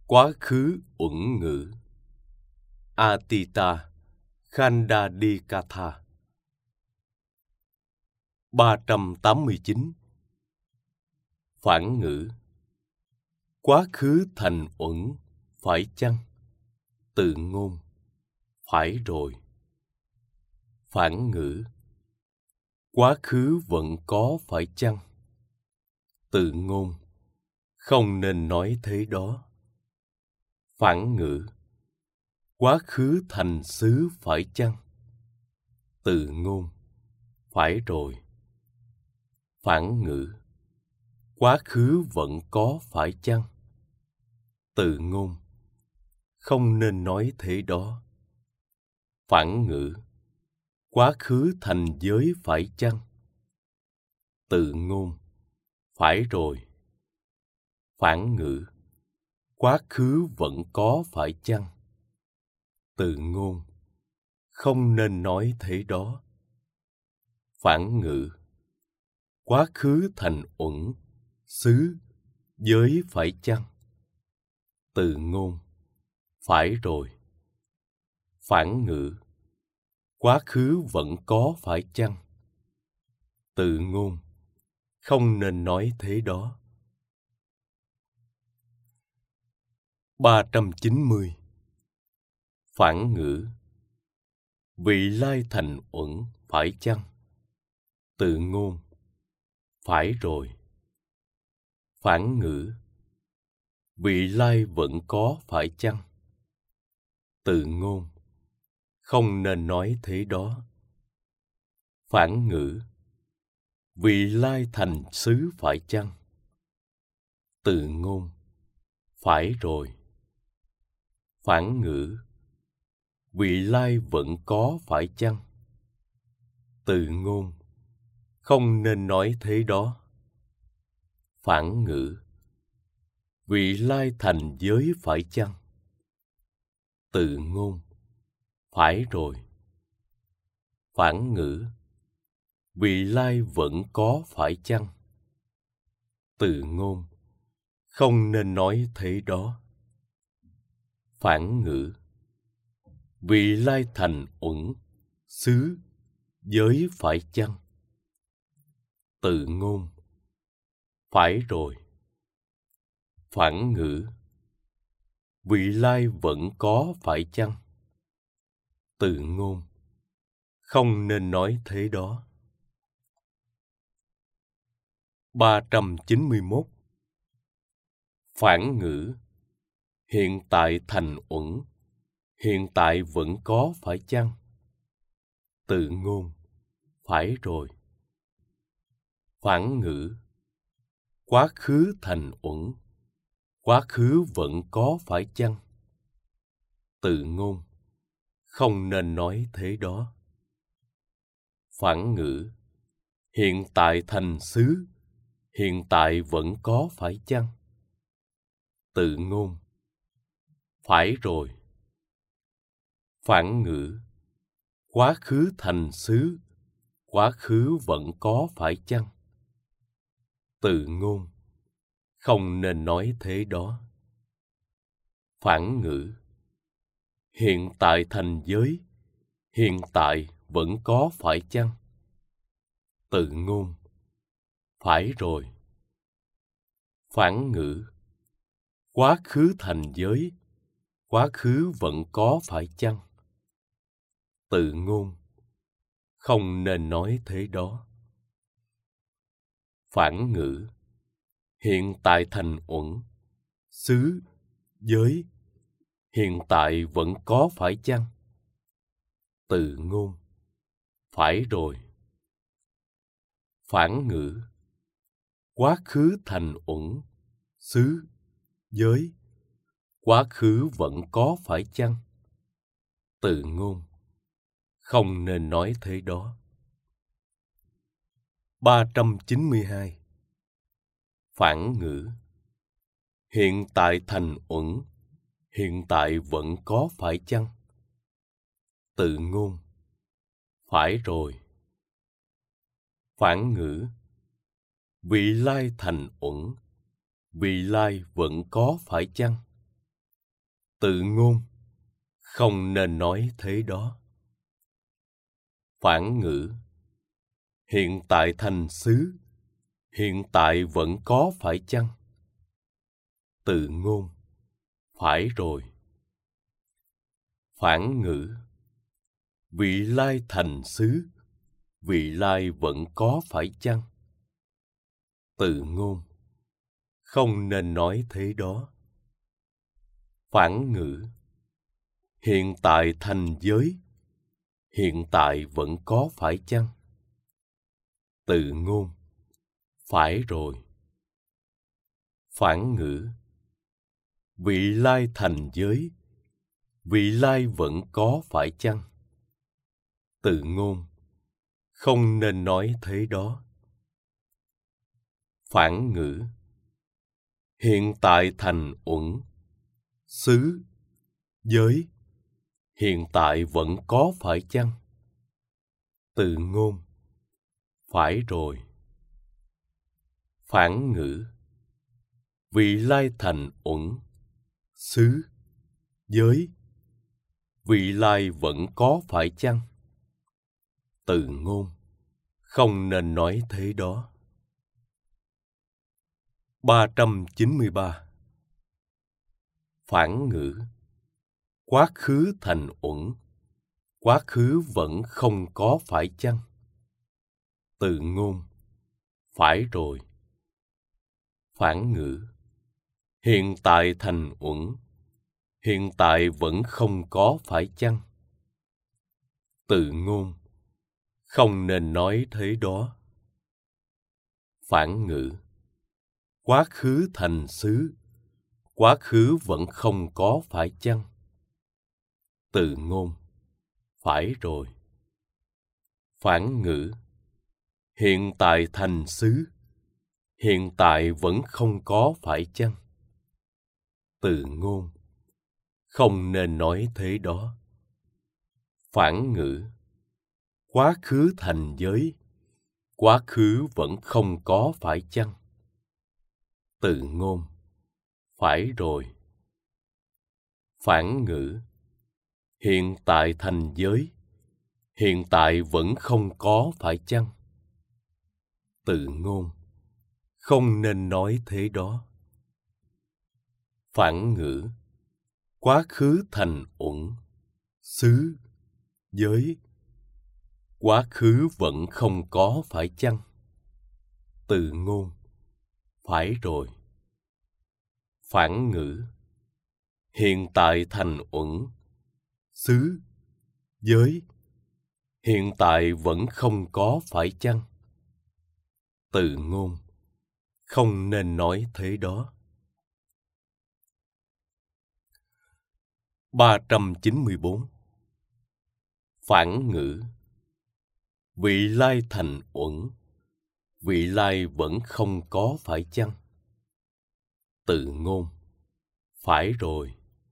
Quá khứ uẩn ngữ. Atita Khandadikatha. 389. Phản ngữ. Quá khứ thành uẩn, phải chăng? Tự ngôn. Phải rồi. Phản ngữ. Quá khứ vẫn có, phải chăng? Tự ngôn. Không nên nói thế đó. Phản ngữ. Quá khứ thành xứ, phải chăng? Tự ngôn. Phải rồi. Phản ngữ. Quá khứ vẫn có, phải chăng? Tự ngôn. Không nên nói thế đó. Phản ngữ. Quá khứ thành giới, phải chăng? Tự ngôn. Phải rồi. Phản ngữ. Quá khứ vẫn có, phải chăng? Tự ngôn. Không nên nói thế đó. Phản ngữ. Quá khứ thành uẩn, xứ, giới, phải chăng? Tự ngôn. Phải rồi. Phản ngữ. Quá khứ vẫn có, phải chăng? Tự ngôn. Không nên nói thế đó. 390. Phản ngữ. Vị lai thành uẩn, phải chăng? Tự ngôn. Phải rồi. Phản ngữ. Vị lai vẫn có, phải chăng? Tự ngôn. Không nên nói thế đó. Phản ngữ. Vị lai thành xứ, phải chăng? Tự ngôn. Phải rồi. Phản ngữ. Vị lai vẫn có, phải chăng? Tự ngôn. Không nên nói thế đó. Phản ngữ. Vị lai thành giới, phải chăng? Tự ngôn. Phải rồi. Phản ngữ. Vị lai vẫn có, phải chăng? Tự ngôn. Không nên nói thế đó. Phản ngữ. Vị lai thành uẩn, xứ, giới, phải chăng? Tự ngôn. Phải rồi. Phản ngữ. Vị lai vẫn có, phải chăng? Tự ngôn. Không nên nói thế đó. 391. Phản ngữ. Hiện tại thành uẩn, hiện tại vẫn có, phải chăng? Tự ngôn. Phải rồi. Phản ngữ. Quá khứ thành uẩn, quá khứ vẫn có, phải chăng? Tự ngôn. Không nên nói thế đó. Phản ngữ. Hiện tại thành xứ, hiện tại vẫn có, phải chăng? Tự ngôn. Phải rồi. Phản ngữ. Quá khứ thành xứ, quá khứ vẫn có, phải chăng? Tự ngôn. Không nên nói thế đó. Phản ngữ. Hiện tại thành giới, hiện tại vẫn có, phải chăng? Tự ngôn. Phải rồi. Phản ngữ. Quá khứ thành giới, quá khứ vẫn có, phải chăng? Tự ngôn. Không nên nói thế đó. Phản ngữ. Hiện tại thành uẩn, xứ, giới, hiện tại vẫn có, phải chăng? Tự ngôn. Phải rồi. Phản ngữ. Quá khứ thành uẩn, xứ, giới, quá khứ vẫn có, phải chăng? Tự ngôn. Không nên nói thế đó. 392. Phản ngữ. Hiện tại thành uẩn, hiện tại vẫn có, phải chăng? Tự ngôn. Phải rồi. Phản ngữ. Vị lai thành uẩn, vị lai vẫn có, phải chăng? Tự ngôn, không nên nói thế đó. Phản ngữ, hiện tại thành xứ, hiện tại vẫn có phải chăng? Tự ngôn, phải rồi. Phản ngữ, vị lai thành xứ, vị lai vẫn có phải chăng? Tự ngôn, không nên nói thế đó. Phản ngữ, hiện tại thành giới, hiện tại vẫn có phải chăng? Tự ngôn, phải rồi. Phản ngữ, vị lai thành giới, vị lai vẫn có phải chăng? Tự ngôn, không nên nói thế đó. Phản ngữ, hiện tại thành uẩn, xứ, giới, hiện tại vẫn có phải chăng? Tự ngôn, phải rồi. Phản ngữ, vị lai thành uẩn, xứ, giới, vị lai vẫn có phải chăng? Tự ngôn, không nên nói thế đó. 393. Phản ngữ, quá khứ thành uẩn, quá khứ vẫn không có phải chăng? Tự ngôn, phải rồi. Phản ngữ, hiện tại thành uẩn, hiện tại vẫn không có phải chăng? Tự ngôn, không nên nói thế đó. Phản ngữ, quá khứ thành xứ, quá khứ vẫn không có phải chăng? Tự ngôn, phải rồi. Phản ngữ, hiện tại thành xứ, hiện tại vẫn không có phải chăng? Tự ngôn, không nên nói thế đó. Phản ngữ, quá khứ thành giới, quá khứ vẫn không có phải chăng? Tự ngôn, phải rồi. Phản ngữ, hiện tại thành giới, hiện tại vẫn không có phải chăng? Tự ngôn, không nên nói thế đó. Phản ngữ, quá khứ thành uẩn, xứ, giới, quá khứ vẫn không có phải chăng? Tự ngôn, phải rồi. Phản ngữ, hiện tại thành uẩn, xứ, giới, hiện tại vẫn không có phải chăng? Tự ngôn, không nên nói thế đó. 394. Phản ngữ, vị lai thành uẩn, vị lai vẫn không có phải chăng? Tự ngôn, phải rồi.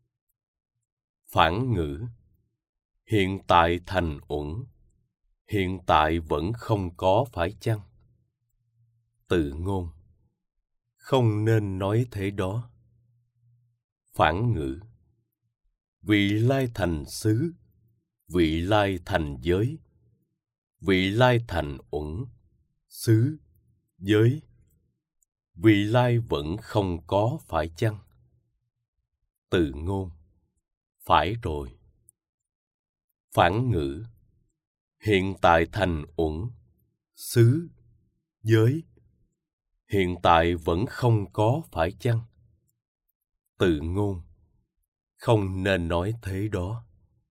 Phản ngữ, hiện tại thành uẩn, hiện tại vẫn không có phải chăng? Tự ngôn, không nên nói thế đó. Phản ngữ, vị lai thành xứ, vị lai thành giới, vị lai thành uẩn, xứ, giới, vị lai vẫn không có phải chăng? Tự ngôn, phải rồi. Phản ngữ, hiện tại thành uẩn, xứ, giới, hiện tại vẫn không có phải chăng? Tự ngôn, không nên nói thế đó.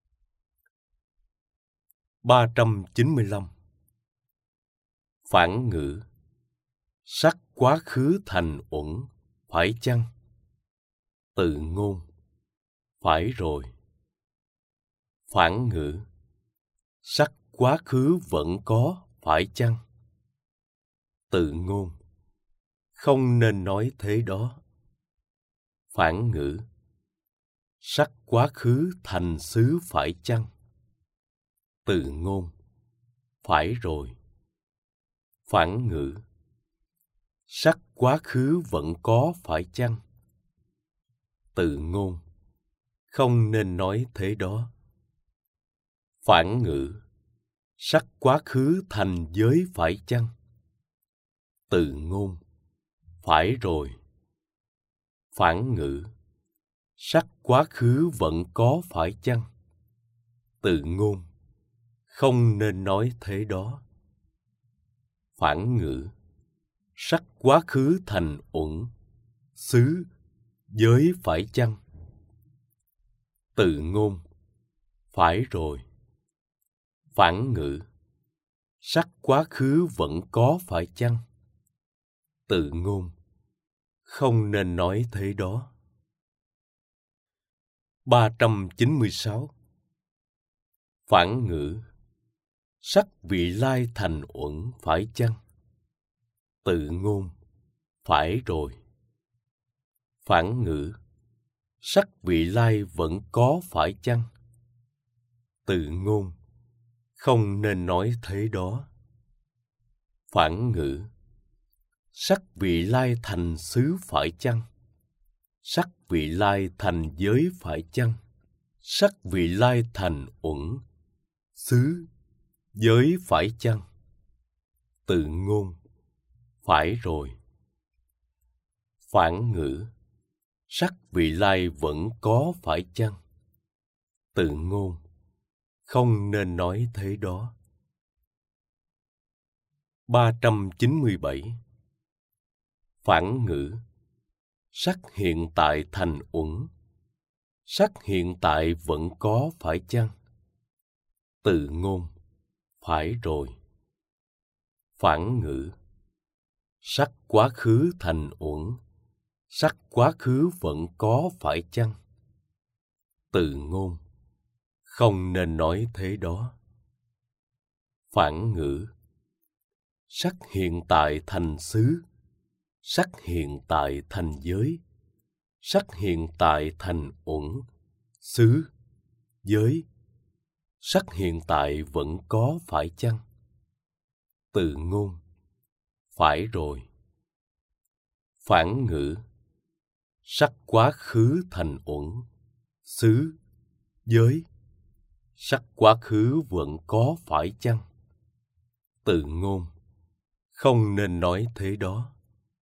395. Phản ngữ, sắc quá khứ thành uẩn, phải chăng? Tự ngôn, phải rồi. Phản ngữ, sắc quá khứ vẫn có, phải chăng? Tự ngôn, không nên nói thế đó. Phản ngữ, sắc quá khứ thành xứ phải chăng? Tự ngôn, phải rồi. Phản ngữ, sắc quá khứ vẫn có phải chăng? Tự ngôn, không nên nói thế đó. Phản ngữ, sắc quá khứ thành giới phải chăng? Từ ngôn, phải rồi. Phản ngữ, sắc quá khứ vẫn có phải chăng? Từ ngôn, không nên nói thế đó. Phản ngữ, sắc quá khứ thành uẩn, xứ, giới phải chăng? Từ ngôn, phải rồi. Phản ngữ, sắc quá khứ vẫn có phải chăng? Từ ngôn, không nên nói thế đó. 396. Phản ngữ, sắc vị lai thành uẩn phải chăng? Từ ngôn, phải rồi. Phản ngữ, sắc vị lai vẫn có phải chăng? Từ ngôn, không nên nói thế đó. Phản ngữ, sắc vị lai thành xứ phải chăng? Sắc vị lai thành giới phải chăng? Sắc vị lai thành uẩn, xứ, giới phải chăng? Từ ngôn, phải rồi. Phản ngữ, sắc vị lai vẫn có phải chăng? Từ ngôn, không nên nói thế đó. 397. Phản ngữ, sắc hiện tại thành uẩn, sắc hiện tại vẫn có phải chăng? Từ ngôn, phải rồi. Phản ngữ, sắc quá khứ thành uẩn, sắc quá khứ vẫn có phải chăng? Từ ngôn, không nên nói thế đó. Phản ngữ, sắc hiện tại thành xứ, sắc hiện tại thành giới, sắc hiện tại thành uẩn, xứ, giới, sắc hiện tại vẫn có phải chăng? Từ ngôn, phải rồi. Phản ngữ, sắc quá khứ thành uẩn, xứ, giới, sắc quá khứ vẫn có phải chăng? Từ ngôn, không nên nói thế đó.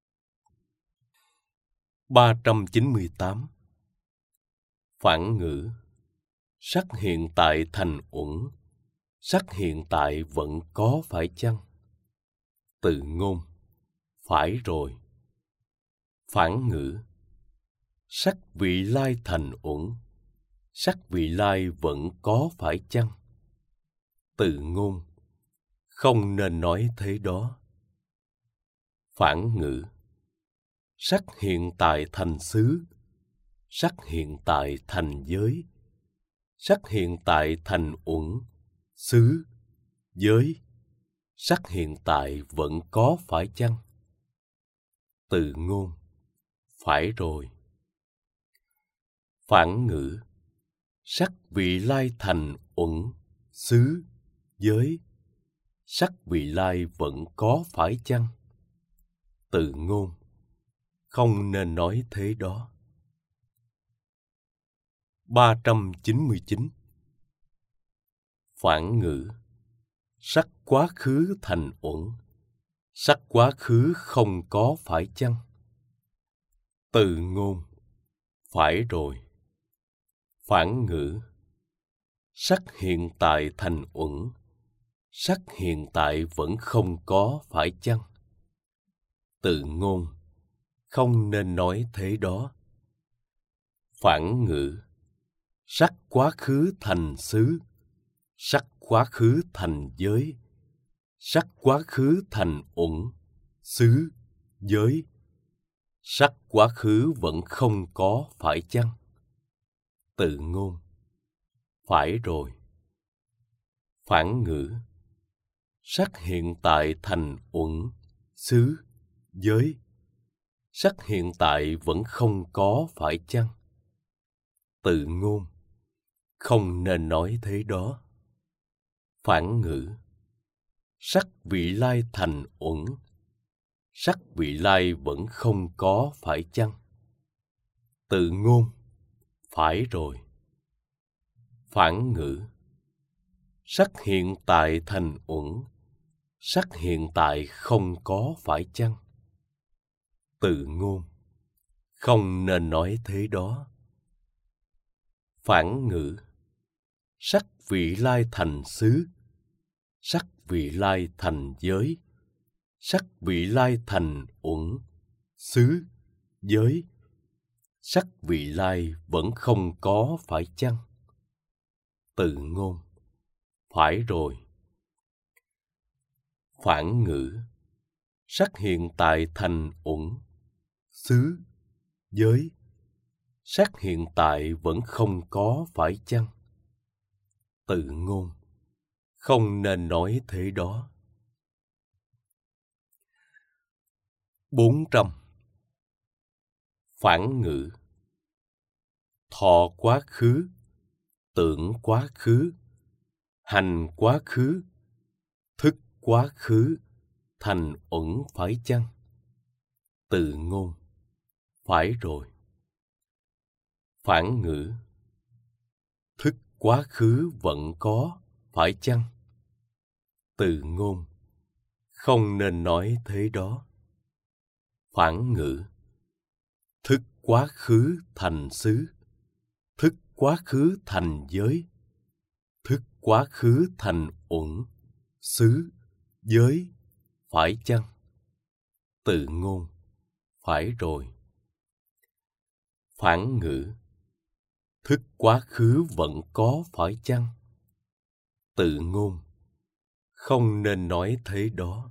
398. Phản ngữ, sắc hiện tại thành uẩn, sắc hiện tại vẫn có phải chăng? Từ ngôn, phải rồi. Phản ngữ, sắc vị lai thành uẩn, sắc vị lai vẫn có phải chăng? Từ ngôn, không nên nói thế đó. Phản ngữ, sắc hiện tại thành xứ, sắc hiện tại thành giới, sắc hiện tại thành uẩn, xứ, giới, sắc hiện tại vẫn có phải chăng? Từ ngôn, phải rồi. Phản ngữ, sắc vị lai thành uẩn, xứ, giới, sắc vị lai vẫn có phải chăng? Từ ngôn, không nên nói thế đó. 399. Phản ngữ, sắc quá khứ thành uẩn, sắc quá khứ không có phải chăng? Từ ngôn, phải rồi. Phản ngữ, sắc hiện tại thành uẩn, sắc hiện tại vẫn không có phải chăng? Từ ngôn, không nên nói thế đó. Phản ngữ, sắc quá khứ thành xứ, sắc quá khứ thành giới, sắc quá khứ thành uẩn, xứ, giới, sắc quá khứ vẫn không có phải chăng? Từ ngôn, phải rồi. Phản ngữ, sắc hiện tại thành uẩn, xứ, giới, sắc hiện tại vẫn không có phải chăng? Từ ngôn, không nên nói thế đó. Phản ngữ, sắc vị lai thành uẩn, sắc vị lai vẫn không có phải chăng? Từ ngôn, phải rồi. Phản ngữ. Sắc hiện tại thành uẩn, sắc hiện tại không có phải chăng? Tự ngôn. Không nên nói thế đó. Phản ngữ. Sắc vị lai thành xứ, sắc vị lai thành giới, sắc vị lai thành uẩn, xứ, giới. Sắc vị lai vẫn không có phải chăng? Tự ngôn. Phải rồi. Phản ngữ. Sắc hiện tại thành uẩn, xứ, giới. Sắc hiện tại vẫn không có phải chăng? Tự ngôn. Không nên nói thế đó. 400. Phản ngữ. Thọ quá khứ, tưởng quá khứ, hành quá khứ, thức quá khứ, thành uẩn phải chăng? Tự ngôn. Phải rồi. Phản ngữ. Thức quá khứ vẫn có, phải chăng? Tự ngôn. Không nên nói thế đó. Phản ngữ. Thức quá khứ thành xứ, thức quá khứ thành giới, thức quá khứ thành uẩn, xứ, giới, phải chăng? Tự ngôn. Phải rồi. Phản ngữ. Thức quá khứ vẫn có phải chăng? Tự ngôn. Không nên nói thế đó.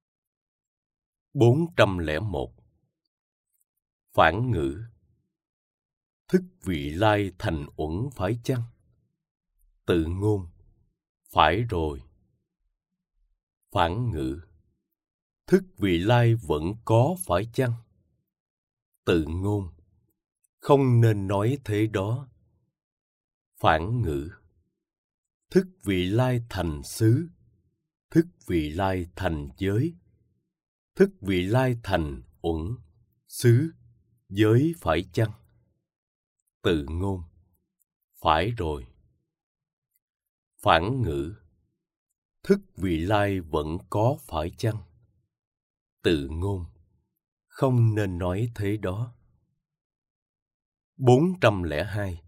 401. Phản ngữ. Thức vị lai thành uẩn phải chăng? Tự ngôn. Phải rồi. Phản ngữ. Thức vị lai vẫn có phải chăng? Tự ngôn. Không nên nói thế đó. Phản ngữ. Thức vị lai thành xứ, thức vị lai thành giới, thức vị lai thành uẩn, xứ, giới phải chăng? Tự ngôn. Phải rồi. Phản ngữ. Thức vị lai vẫn có phải chăng? Tự ngôn. Không nên nói thế đó. 402.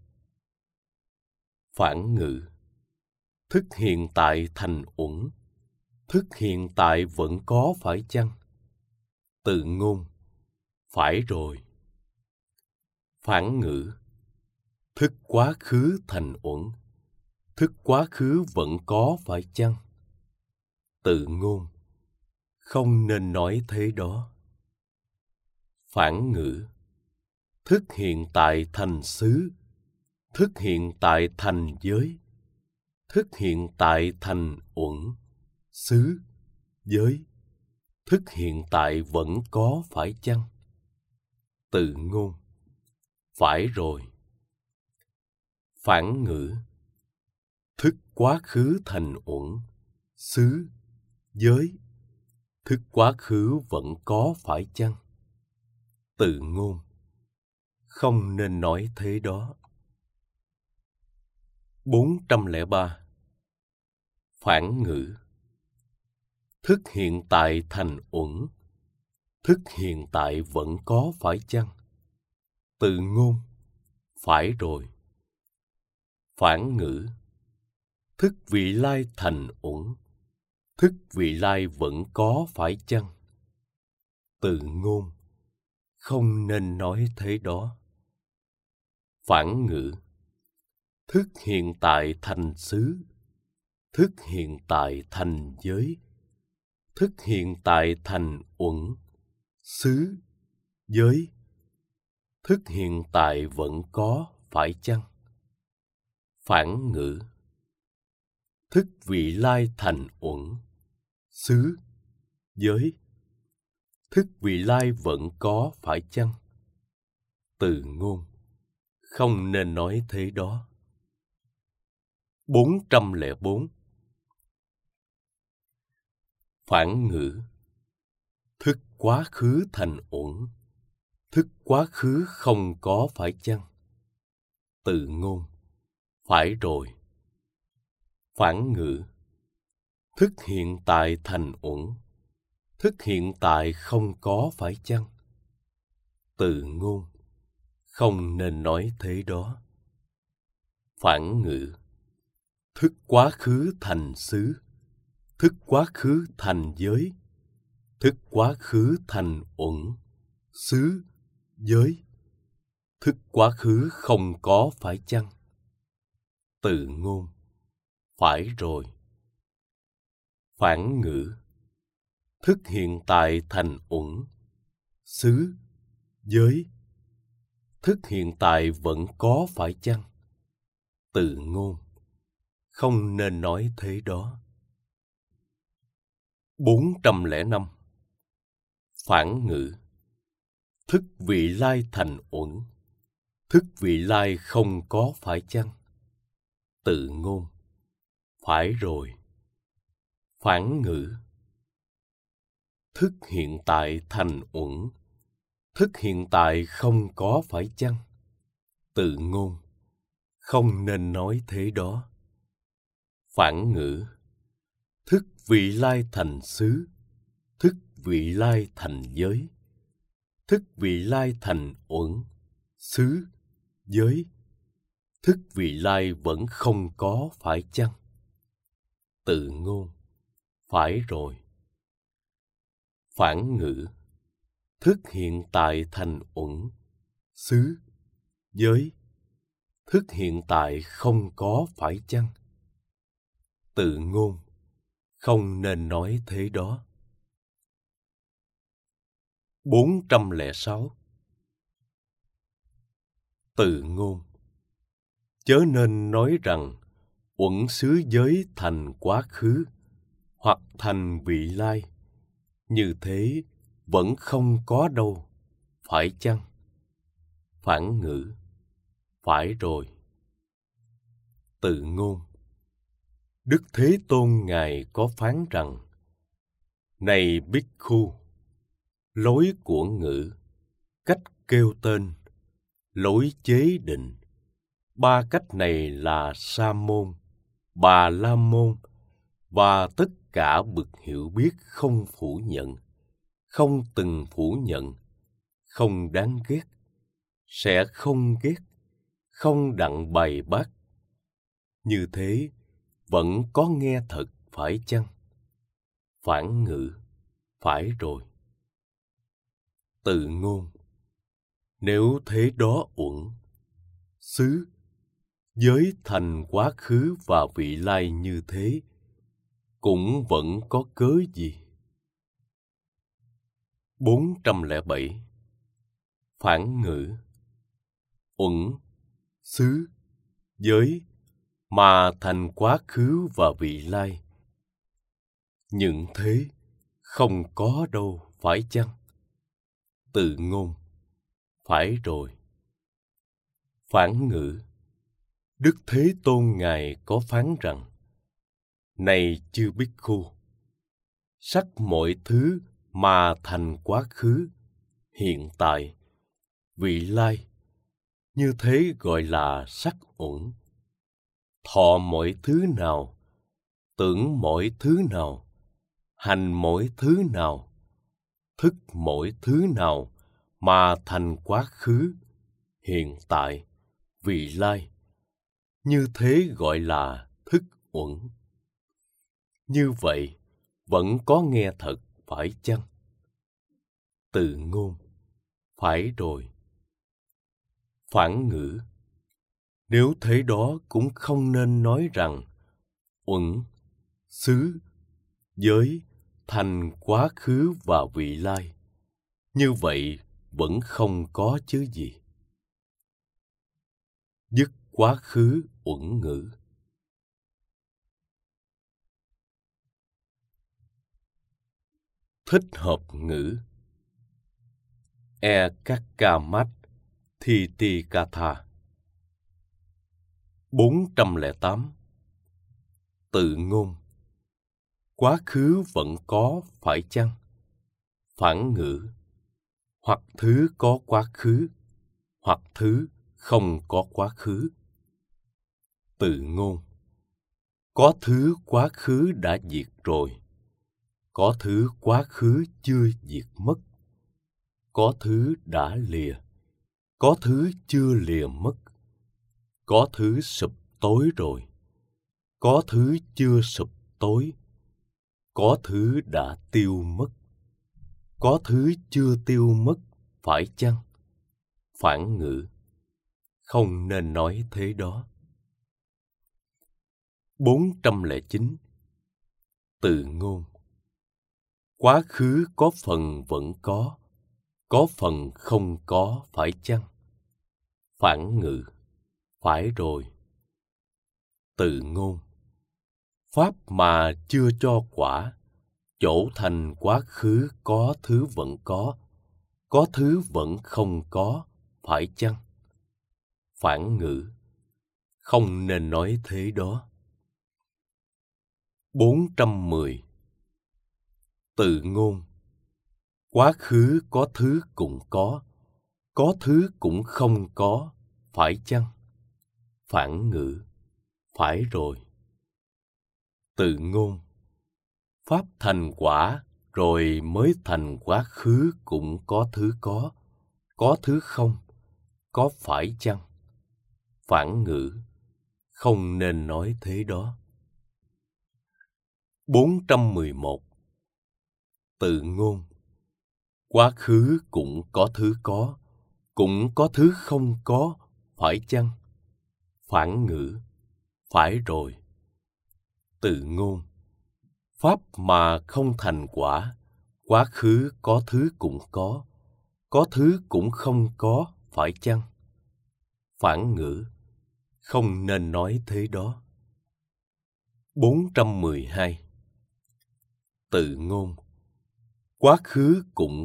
Phản ngữ. Thức hiện tại thành uẩn, thức hiện tại vẫn có phải chăng? Tự ngôn. Phải rồi. Phản ngữ. Thức quá khứ thành uẩn, thức quá khứ vẫn có phải chăng? Tự ngôn. Không nên nói thế đó. Phản ngữ. Thức hiện tại thành xứ, thức hiện tại thành giới, thức hiện tại thành uẩn, xứ, giới. Thức hiện tại vẫn có phải chăng? Tự ngôn. Phải rồi. Phản ngữ. Thức quá khứ thành uẩn, xứ, giới. Thức quá khứ vẫn có phải chăng? Tự ngôn. Không nên nói thế đó. 403. Phản ngữ. Thức hiện tại thành uẩn, thức hiện tại vẫn có phải chăng? Tự ngôn. Phải rồi. Phản ngữ. Thức vị lai thành uẩn, thức vị lai vẫn có phải chăng? Tự ngôn. Không nên nói thế đó. Phản ngữ. Thức hiện tại thành xứ, thức hiện tại thành giới, thức hiện tại thành uẩn, xứ, giới. Thức hiện tại vẫn có phải chăng? Phản ngữ. Thức vị lai thành uẩn, xứ, giới. Thức vị lai vẫn có phải chăng? Tự ngôn. Không nên nói thế đó. 404. Phản ngữ. Thức quá khứ thành uẩn, thức quá khứ không có phải chăng? Tự ngôn. Phải rồi. Phản ngữ. Thức hiện tại thành uẩn. Thức hiện tại không có phải chăng? Từ ngôn. Không nên nói thế đó. Phản ngữ. Thức quá khứ thành xứ. Thức quá khứ thành giới. Thức quá khứ thành uẩn, xứ, giới. Thức quá khứ không có phải chăng? Từ ngôn. Phải rồi. Phản ngữ. Thức hiện tại thành uẩn, xứ, giới. Thức hiện tại vẫn có phải chăng? Từ ngôn. Không nên nói thế đó. 405. Phản ngữ. Thức vị lai thành uẩn. Thức vị lai không có phải chăng? Từ ngôn. Phải rồi. Phản ngữ. Thức hiện tại thành uẩn. Thức hiện tại không có phải chăng? Từ ngôn. Không nên nói thế đó. Phản ngữ. Thức vị lai thành xứ. Thức vị lai thành giới. Thức vị lai thành uẩn, xứ, giới. Thức vị lai vẫn không có phải chăng? Từ ngôn. Phải rồi. Phản ngữ. Thức hiện tại thành uẩn, xứ, giới. Thức hiện tại không có phải chăng? Từ ngôn. Không nên nói thế đó. 406. Từ ngôn. Chớ nên nói rằng uẩn xứ giới thành quá khứ hoặc thành vị lai. Như thế vẫn không có đâu, phải chăng? Phản ngữ. Phải rồi. Từ ngôn. Đức Thế Tôn Ngài có phán rằng: Này Bhikkhu, lối của ngữ, cách kêu tên, lối chế định, ba cách này là Sa môn, Bà la môn và tất cả bậc hiểu biết không phủ nhận, không từng phủ nhận, không đáng ghét, sẽ không ghét, không đặng bày bác. Như thế vẫn có nghe thật phải chăng? Phản ngữ. Phải rồi. Từ ngôn. Nếu thế đó uẩn, xứ, giới thành quá khứ và vị lai như thế, cũng vẫn có cớ gì? 407. Phản ngữ. Uẩn, xứ, giới mà thành quá khứ và vị lai. Những thế không có đâu, phải chăng? Từ ngôn. Phải rồi. Phản ngữ. Đức Thế Tôn Ngài có phán rằng: Này chư Bhikkhu, sắc mọi thứ mà thành quá khứ, hiện tại, vị lai, như thế gọi là sắc uẩn. Thọ mọi thứ nào, tưởng mọi thứ nào, hành mỗi thứ nào, thức mỗi thứ nào mà thành quá khứ, hiện tại, vị lai, như thế gọi là thức uẩn. Như vậy vẫn có nghe thật, phải chăng? Từ ngôn. Phải rồi. Phản ngữ. Nếu thế đó cũng không nên nói rằng uẩn, xứ, giới thành quá khứ và vị lai. Như vậy vẫn không có chứ gì. Dứt quá khứ uẩn ngữ. Thích hợp ngữ. Ekakkamat Thitikatha. 408. Từ ngôn. Quá khứ vẫn có, phải chăng? Phản ngữ. Hoặc thứ có quá khứ, hoặc thứ không có quá khứ. Từ ngôn. Có thứ quá khứ đã diệt rồi. Có thứ quá khứ chưa diệt mất. Có thứ đã lìa. Có thứ chưa lìa mất. Có thứ sụp tối rồi. Có thứ chưa sụp tối. Có thứ đã tiêu mất. Có thứ chưa tiêu mất, phải chăng? Phản ngữ. Không nên nói thế đó. 409. Từ ngôn. Quá khứ có phần vẫn có phần không có, phải chăng? Phản ngữ. Phải rồi. Từ ngôn. Pháp mà chưa cho quả, chỗ thành quá khứ có thứ vẫn có thứ vẫn không có, phải chăng? Phản ngữ. Không nên nói thế đó. 410. Từ ngôn. Quá khứ có thứ cũng có thứ cũng không có, phải chăng? Phản ngữ. Phải rồi. Từ ngôn. Pháp thành quả rồi mới thành quá khứ cũng có thứ không, có phải chăng? Phản ngữ. Không nên nói thế đó. 411. Từ ngôn. Quá khứ cũng có thứ không có, phải chăng? Phản ngữ. Phải rồi. Từ ngôn. Pháp mà không thành quả, quá khứ có thứ cũng có thứ cũng không có, phải chăng? Phản ngữ. Không nên nói thế đó. 412. Từ ngôn. Quá khứ cũng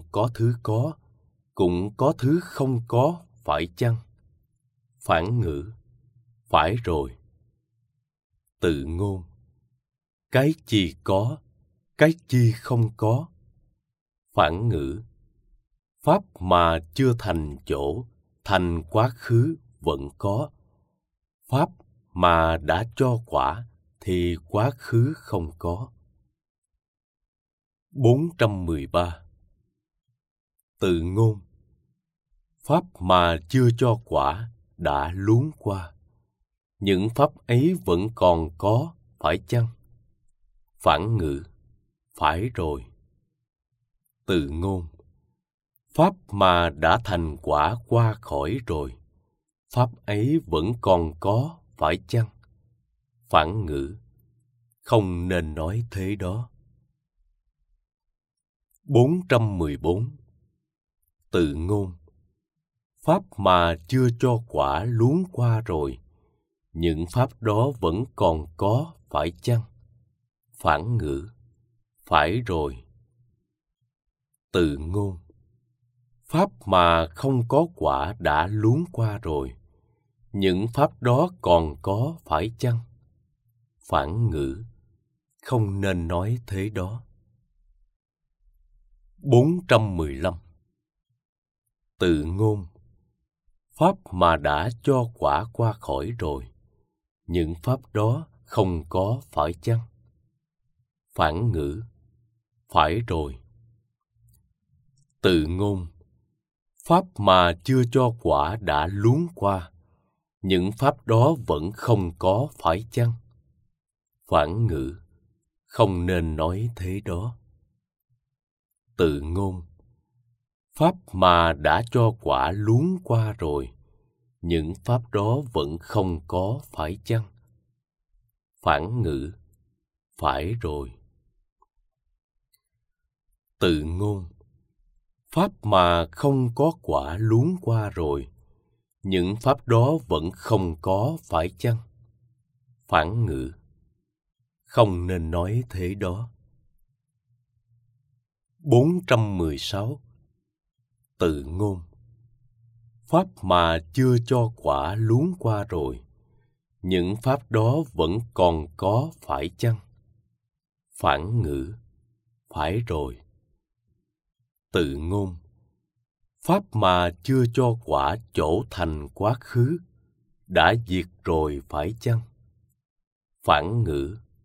có thứ không có, phải chăng? Phản ngữ. Phải rồi. Từ ngôn. Cái chi có, cái chi không có. Phản ngữ. Pháp mà chưa thành chỗ, thành quá khứ vẫn có. Pháp mà đã cho quả, thì quá khứ không có. 413. Từ ngôn. Pháp mà chưa cho quả, đã luống qua. Những pháp ấy vẫn còn có, phải chăng? Phản ngữ. Phải rồi. Từ ngôn. Pháp mà đã thành quả qua khỏi rồi, pháp ấy vẫn còn có, phải chăng? Phản ngữ. Không nên nói thế đó. 414. Từ ngôn. Pháp mà chưa cho quả luống qua rồi, những pháp đó vẫn còn có, phải chăng? Phản ngữ. Phải rồi. Từ ngôn. Pháp mà không có quả đã luống qua rồi, những pháp đó còn có, phải chăng? Phản ngữ. Không nên nói thế đó. 415. Từ ngôn. Pháp mà đã cho quả qua khỏi rồi, những pháp đó không có, phải chăng? Phản ngữ. Phải rồi. Từ ngôn. Pháp mà chưa cho quả đã luống qua, những pháp đó vẫn không có, phải chăng? Phản ngữ. Không nên nói thế đó. Từ ngôn. Pháp mà đã cho quả luống qua rồi, những pháp đó vẫn không có, phải chăng? Phản ngữ. Phải rồi. Từ ngôn. Pháp mà không có quả luống qua rồi, những pháp đó vẫn không có, phải chăng? Phản ngữ. Không nên nói thế đó. 416. Từ ngôn. Pháp mà chưa cho quả luống qua rồi, những pháp đó vẫn còn có, phải chăng? Phản ngữ. Phải rồi. Từ ngôn. Pháp mà chưa cho quả chỗ thành quá khứ, đã diệt rồi, phải chăng? Phản ngữ.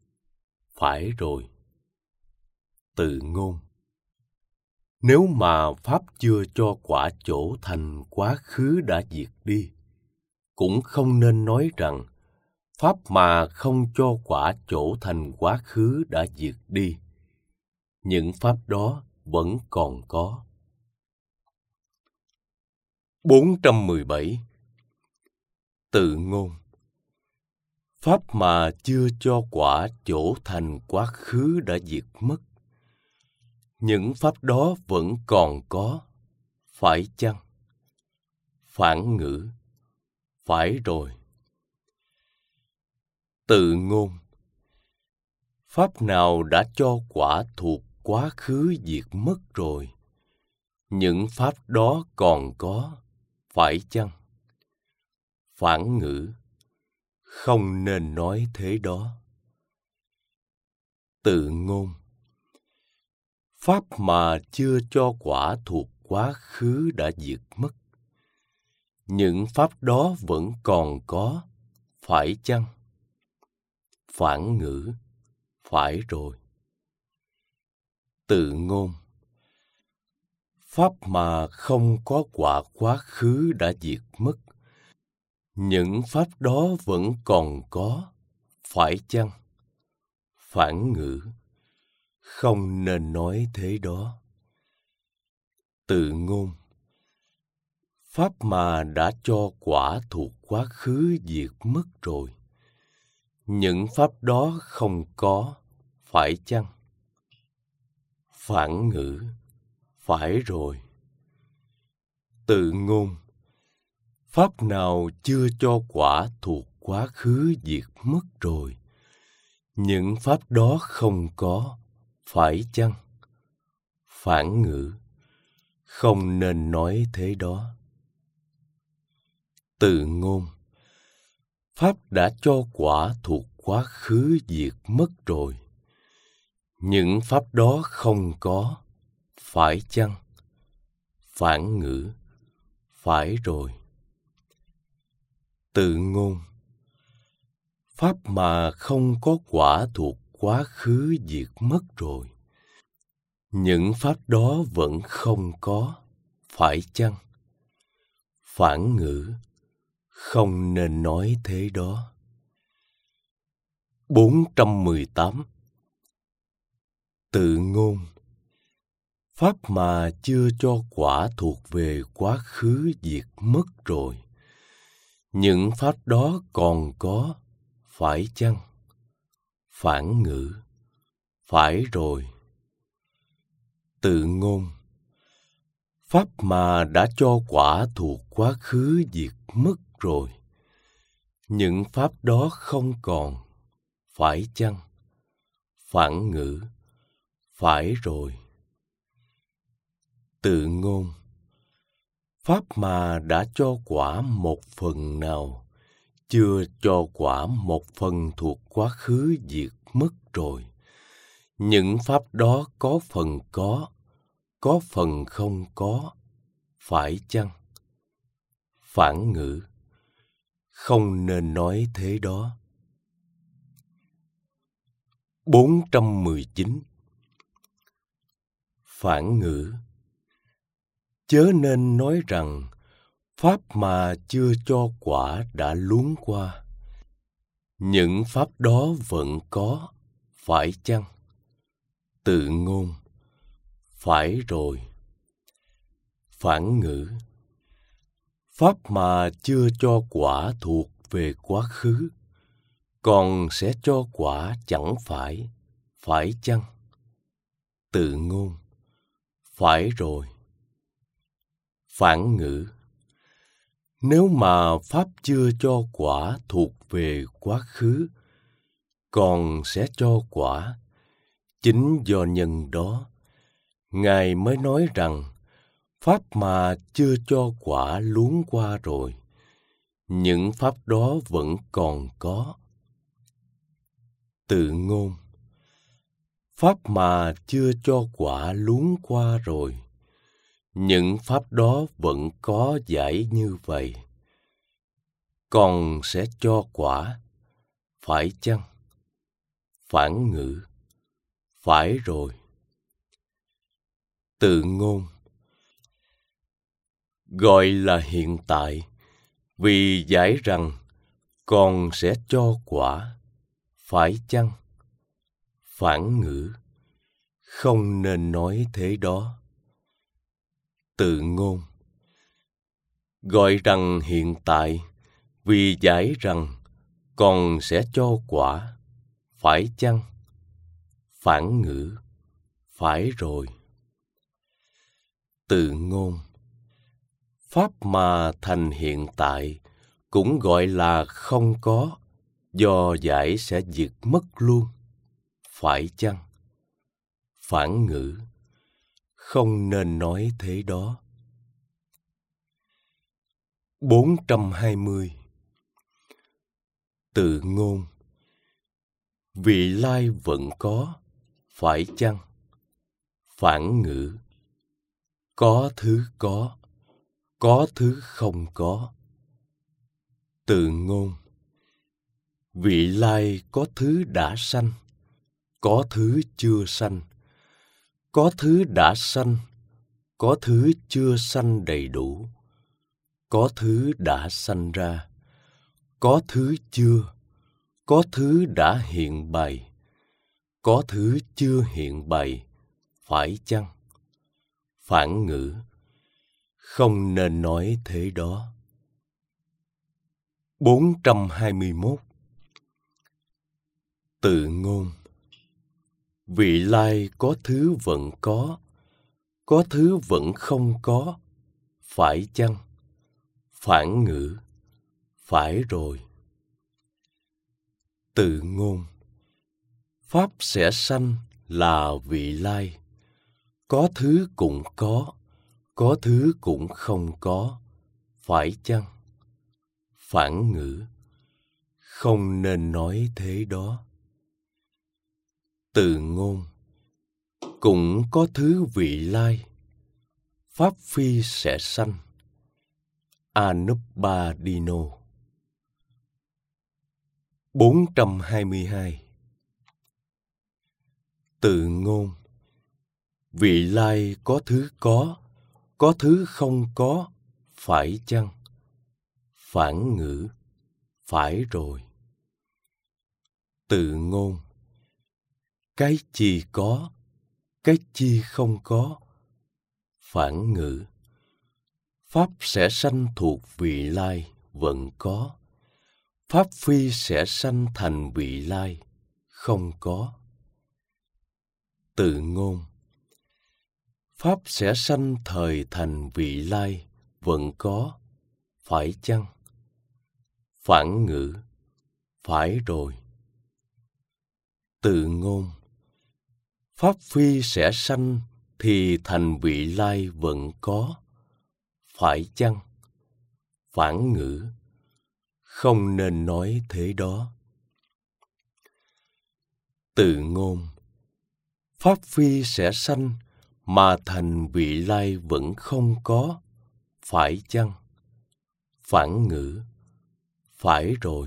phải rồi. Tự ngôn. Nếu mà Pháp chưa cho quả chỗ thành quá khứ đã diệt đi, cũng không nên nói rằng Pháp mà không cho quả chỗ thành quá khứ đã diệt đi. Những Pháp đó vẫn còn có. 417. Tự ngôn. Pháp mà chưa cho quả chỗ thành quá khứ đã diệt mất. Những Pháp đó vẫn còn có, phải chăng? Phản ngữ. Phải rồi. Tự ngôn. Pháp nào đã cho quả thuộc quá khứ diệt mất rồi, những Pháp đó còn có, phải chăng? Phản ngữ. Không nên nói thế đó. Tự ngôn. Pháp mà chưa cho quả thuộc quá khứ đã diệt mất, những Pháp đó vẫn còn có, phải chăng? Phản ngữ. Phải rồi. Tự ngôn. Pháp mà không có quả quá khứ đã diệt mất, những Pháp đó vẫn còn có, phải chăng? Phản ngữ. Không nên nói thế đó. Tự ngôn. Pháp mà đã cho quả thuộc quá khứ diệt mất rồi, những Pháp đó không có, phải chăng? Phản ngữ. Phải rồi. Tự ngôn. Pháp nào chưa cho quả thuộc quá khứ diệt mất rồi, những Pháp đó không có, phải chăng? Phản ngữ. Không nên nói thế đó. Tự ngôn. Pháp đã cho quả thuộc quá khứ diệt mất rồi, những Pháp đó không có, phải chăng? Phản ngữ. Phải rồi. Tự ngôn. Pháp mà không có quả thuộc quá khứ diệt mất rồi, những Pháp đó vẫn không có, phải chăng? Phản ngữ. Không nên nói thế đó. 418. Tự ngôn. Pháp mà chưa cho quả thuộc về quá khứ diệt mất rồi, những Pháp đó còn có, phải chăng? Phản ngữ. Phải rồi. Tự ngôn. Pháp mà đã cho quả thuộc quá khứ diệt mất rồi, những Pháp đó không còn, phải chăng? Phản ngữ. Phải rồi. Tự ngôn. Pháp mà đã cho quả một phần nào, chưa cho quả một phần thuộc quá khứ diệt mất rồi, những Pháp đó có phần không có, phải chăng? Phản ngữ. Không nên nói thế đó. 419. Phản ngữ. Chớ nên nói rằng Pháp mà chưa cho quả đã luống qua, những Pháp đó vẫn có, phải chăng? Tự ngôn. Phải rồi. Phản ngữ. Pháp mà chưa cho quả thuộc về quá khứ, còn sẽ cho quả chẳng phải chăng? Tự ngôn. Phải rồi. Phản ngữ. Nếu mà Pháp chưa cho quả thuộc về quá khứ, còn sẽ cho quả, chính do nhân đó, Ngài mới nói rằng Pháp mà chưa cho quả luống qua rồi, những Pháp đó vẫn còn có. Tự ngôn. Pháp mà chưa cho quả luống qua rồi, những Pháp đó vẫn có giải như vậy, còn sẽ cho quả, phải chăng? Phản ngữ. phải rồi. Tự ngôn gọi là hiện tại vì giải rằng còn sẽ cho quả, phải chăng? Phản ngữ không nên nói thế đó. Tự ngôn gọi rằng hiện tại vì giải rằng còn sẽ cho quả, phải chăng? Phản ngữ phải rồi. Tự ngôn pháp mà thành hiện tại cũng gọi là không có, do giải sẽ diệt mất luôn, phải chăng? Phản ngữ không nên nói thế đó. 420. Tự ngôn vị lai vẫn có, phải chăng? Phản ngữ có thứ không có. Tự ngôn vị lai có thứ đã sanh, có thứ chưa sanh, có thứ đã sanh, có thứ chưa sanh đầy đủ, có thứ đã sanh ra, có thứ chưa, có thứ đã hiện bày, có thứ chưa hiện bày, phải chăng? Phản ngữ không nên nói thế đó. 421. Tự ngôn vị lai có thứ vẫn có thứ vẫn không có, phải chăng? Phản ngữ phải rồi. Tự ngôn pháp sẽ sanh là vị lai, có thứ cũng có thứ cũng không có, phải chăng? Phản ngữ không nên nói thế đó. Tự ngôn cũng có thứ vị lai, pháp phi sẽ sanh. Anuppādino. 422. Tự ngôn vị lai có thứ không có, phải chăng? Phản ngữ phải rồi. Tự ngôn cái chi có, cái chi không có. Phản ngữ pháp sẽ sanh thuộc vị lai vẫn có, pháp phi sẽ sanh thành vị lai không có. Tự ngôn pháp sẽ sanh thời thành vị lai vẫn có, phải chăng? Phản ngữ phải rồi. Tự ngôn pháp phi sẽ sanh thì thành vị lai vẫn có, phải chăng? Phản ngữ không nên nói thế đó. Tự ngôn pháp phi sẽ sanh mà thành vị lai vẫn không có, phải chăng? Phản ngữ phải rồi.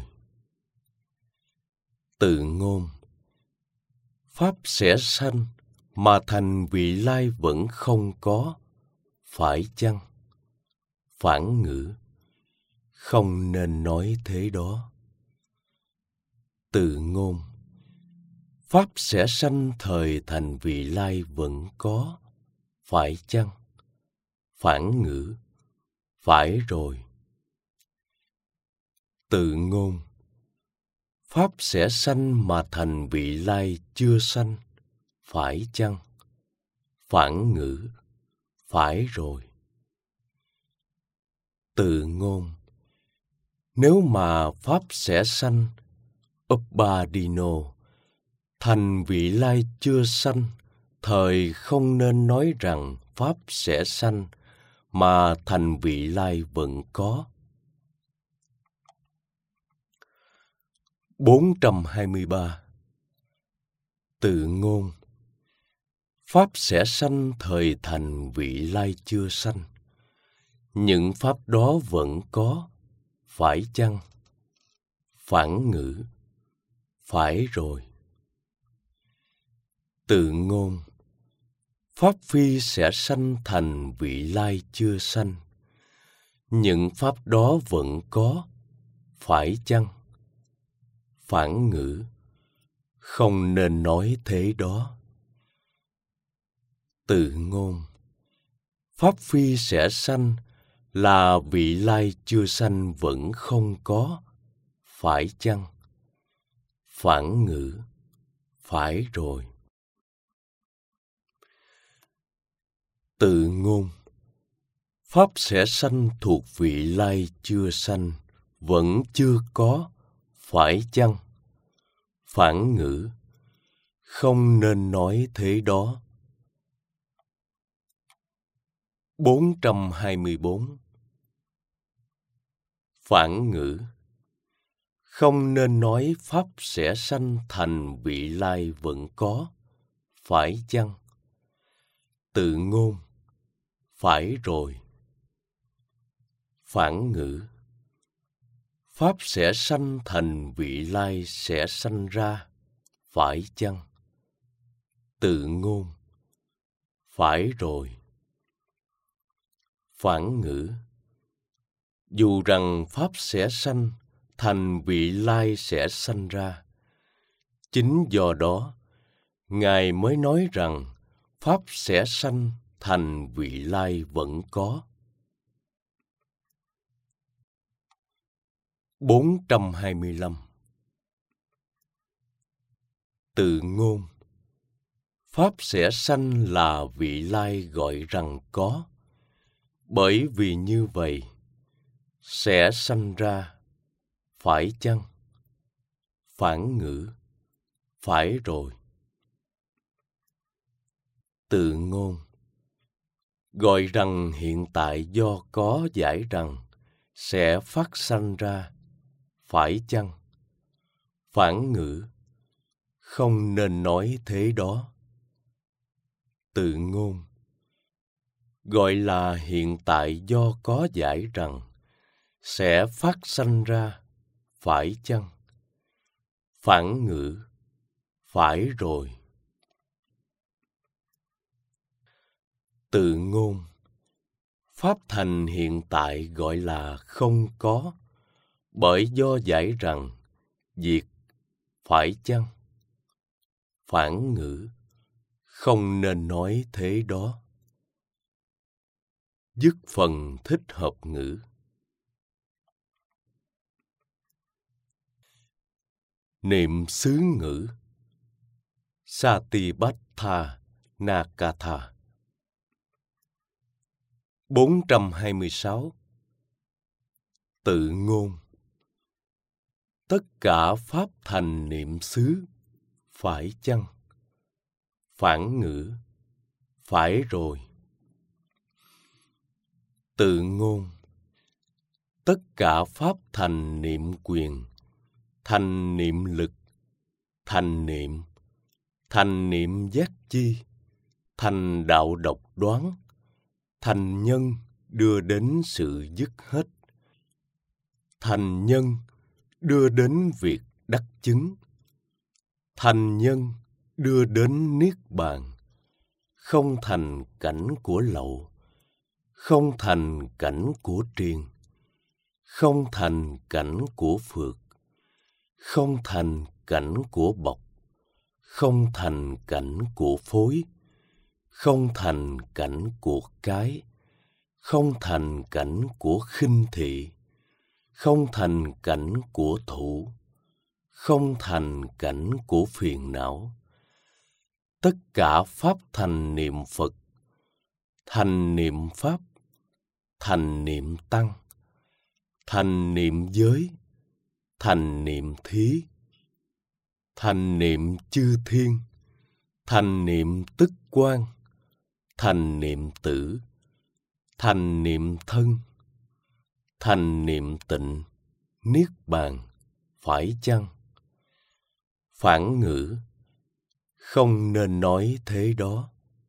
Tự ngôn pháp sẽ sanh mà thành vị lai vẫn không có, phải chăng? Phản ngữ không nên nói thế đó. Tự ngôn pháp sẽ sanh thời thành vị lai vẫn có, phải chăng? Phản ngữ phải rồi. Tự ngôn pháp sẽ sanh mà thành vị lai chưa sanh, phải chăng? Phản ngữ phải rồi. Tự ngôn nếu mà pháp sẽ sanh Upadino thành vị lai chưa sanh, thời không nên nói rằng pháp sẽ sanh mà thành vị lai vẫn có. 423. Tự ngôn pháp sẽ sanh thời thành vị lai chưa sanh, những pháp đó vẫn có, phải chăng? Phản ngữ phải rồi. Tự ngôn. Pháp phi sẽ sanh thành vị lai chưa sanh. Những pháp đó vẫn có, phải chăng? Phản ngữ. Không nên nói thế đó. Tự ngôn. Pháp phi sẽ sanh là vị lai chưa sanh vẫn không có, phải chăng? Phản ngữ. Phải rồi. Tự ngôn. Pháp sẽ sanh thuộc vị lai chưa sanh vẫn chưa có, phải chăng? Phản ngữ. Không nên nói thế đó. 424. Phản ngữ. Không nên nói pháp sẽ sanh thành vị lai vẫn có, phải chăng? Tự ngôn. Phải rồi. Phản ngữ. Pháp sẽ sanh thành vị lai sẽ sanh ra, phải chăng? Tự ngôn. Phải rồi. Phản ngữ. Dù rằng pháp sẽ sanh thành vị lai sẽ sanh ra, chính do đó Ngài mới nói rằng pháp sẽ sanh thành vị lai vẫn có. 425. Tự ngôn. Pháp sẽ sanh là vị lai gọi rằng có, bởi vì như vậy sẽ sanh ra, phải chăng? Phản ngữ. Phải rồi. Tự ngôn. Gọi rằng hiện tại do có giải rằng sẽ phát sanh ra, phải chăng? Phản ngữ. Không nên nói thế đó. Tự ngôn. Gọi là hiện tại do có giải rằng sẽ phát sanh ra, phải chăng? Phản ngữ. Phải rồi. Tự ngôn. Pháp thành hiện tại gọi là không có, bởi do giải rằng diệt, phải chăng? Phản ngữ. Không nên nói thế đó. Dứt phần thích hợp ngữ. Niệm xứ ngữ. Satipatthana Nakatha. 426. Tự ngôn. Tất cả pháp thành niệm xứ, phải chăng? Phản ngữ. Phải rồi. Tự ngôn. Tất cả pháp thành niệm quyền, thành niệm lực, thành niệm giác chi, thành đạo độc đoán, thành nhân đưa đến sự dứt hết, thành nhân đưa đến việc đắc chứng, thành nhân đưa đến niết bàn, không thành cảnh của lậu, không thành cảnh của triền, không thành cảnh của phược, không thành cảnh của bọc, không thành cảnh của phối, không thành cảnh của cái, không thành cảnh của khinh thị, không thành cảnh của thủ, không thành cảnh của phiền não. Tất cả pháp thành niệm Phật, thành niệm Pháp, thành niệm Tăng, thành niệm giới, thành niệm thí, thành niệm chư thiên, thành niệm tức quan, thành niệm tử, thành niệm thân, thành niệm tịnh, niết bàn, phải chăng? Phản ngữ. Không nên nói thế đó.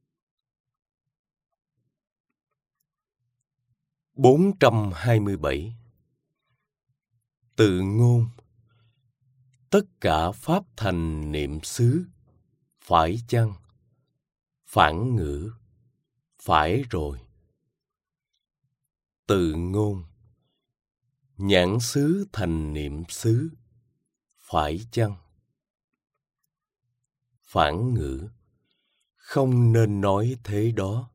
427. Tự ngôn. Tất cả pháp thành niệm xứ, phải chăng? phản ngữ, phải rồi. Từ ngôn, nhãn xứ thành niệm xứ, phải chăng? Phản ngữ, không nên nói thế đó.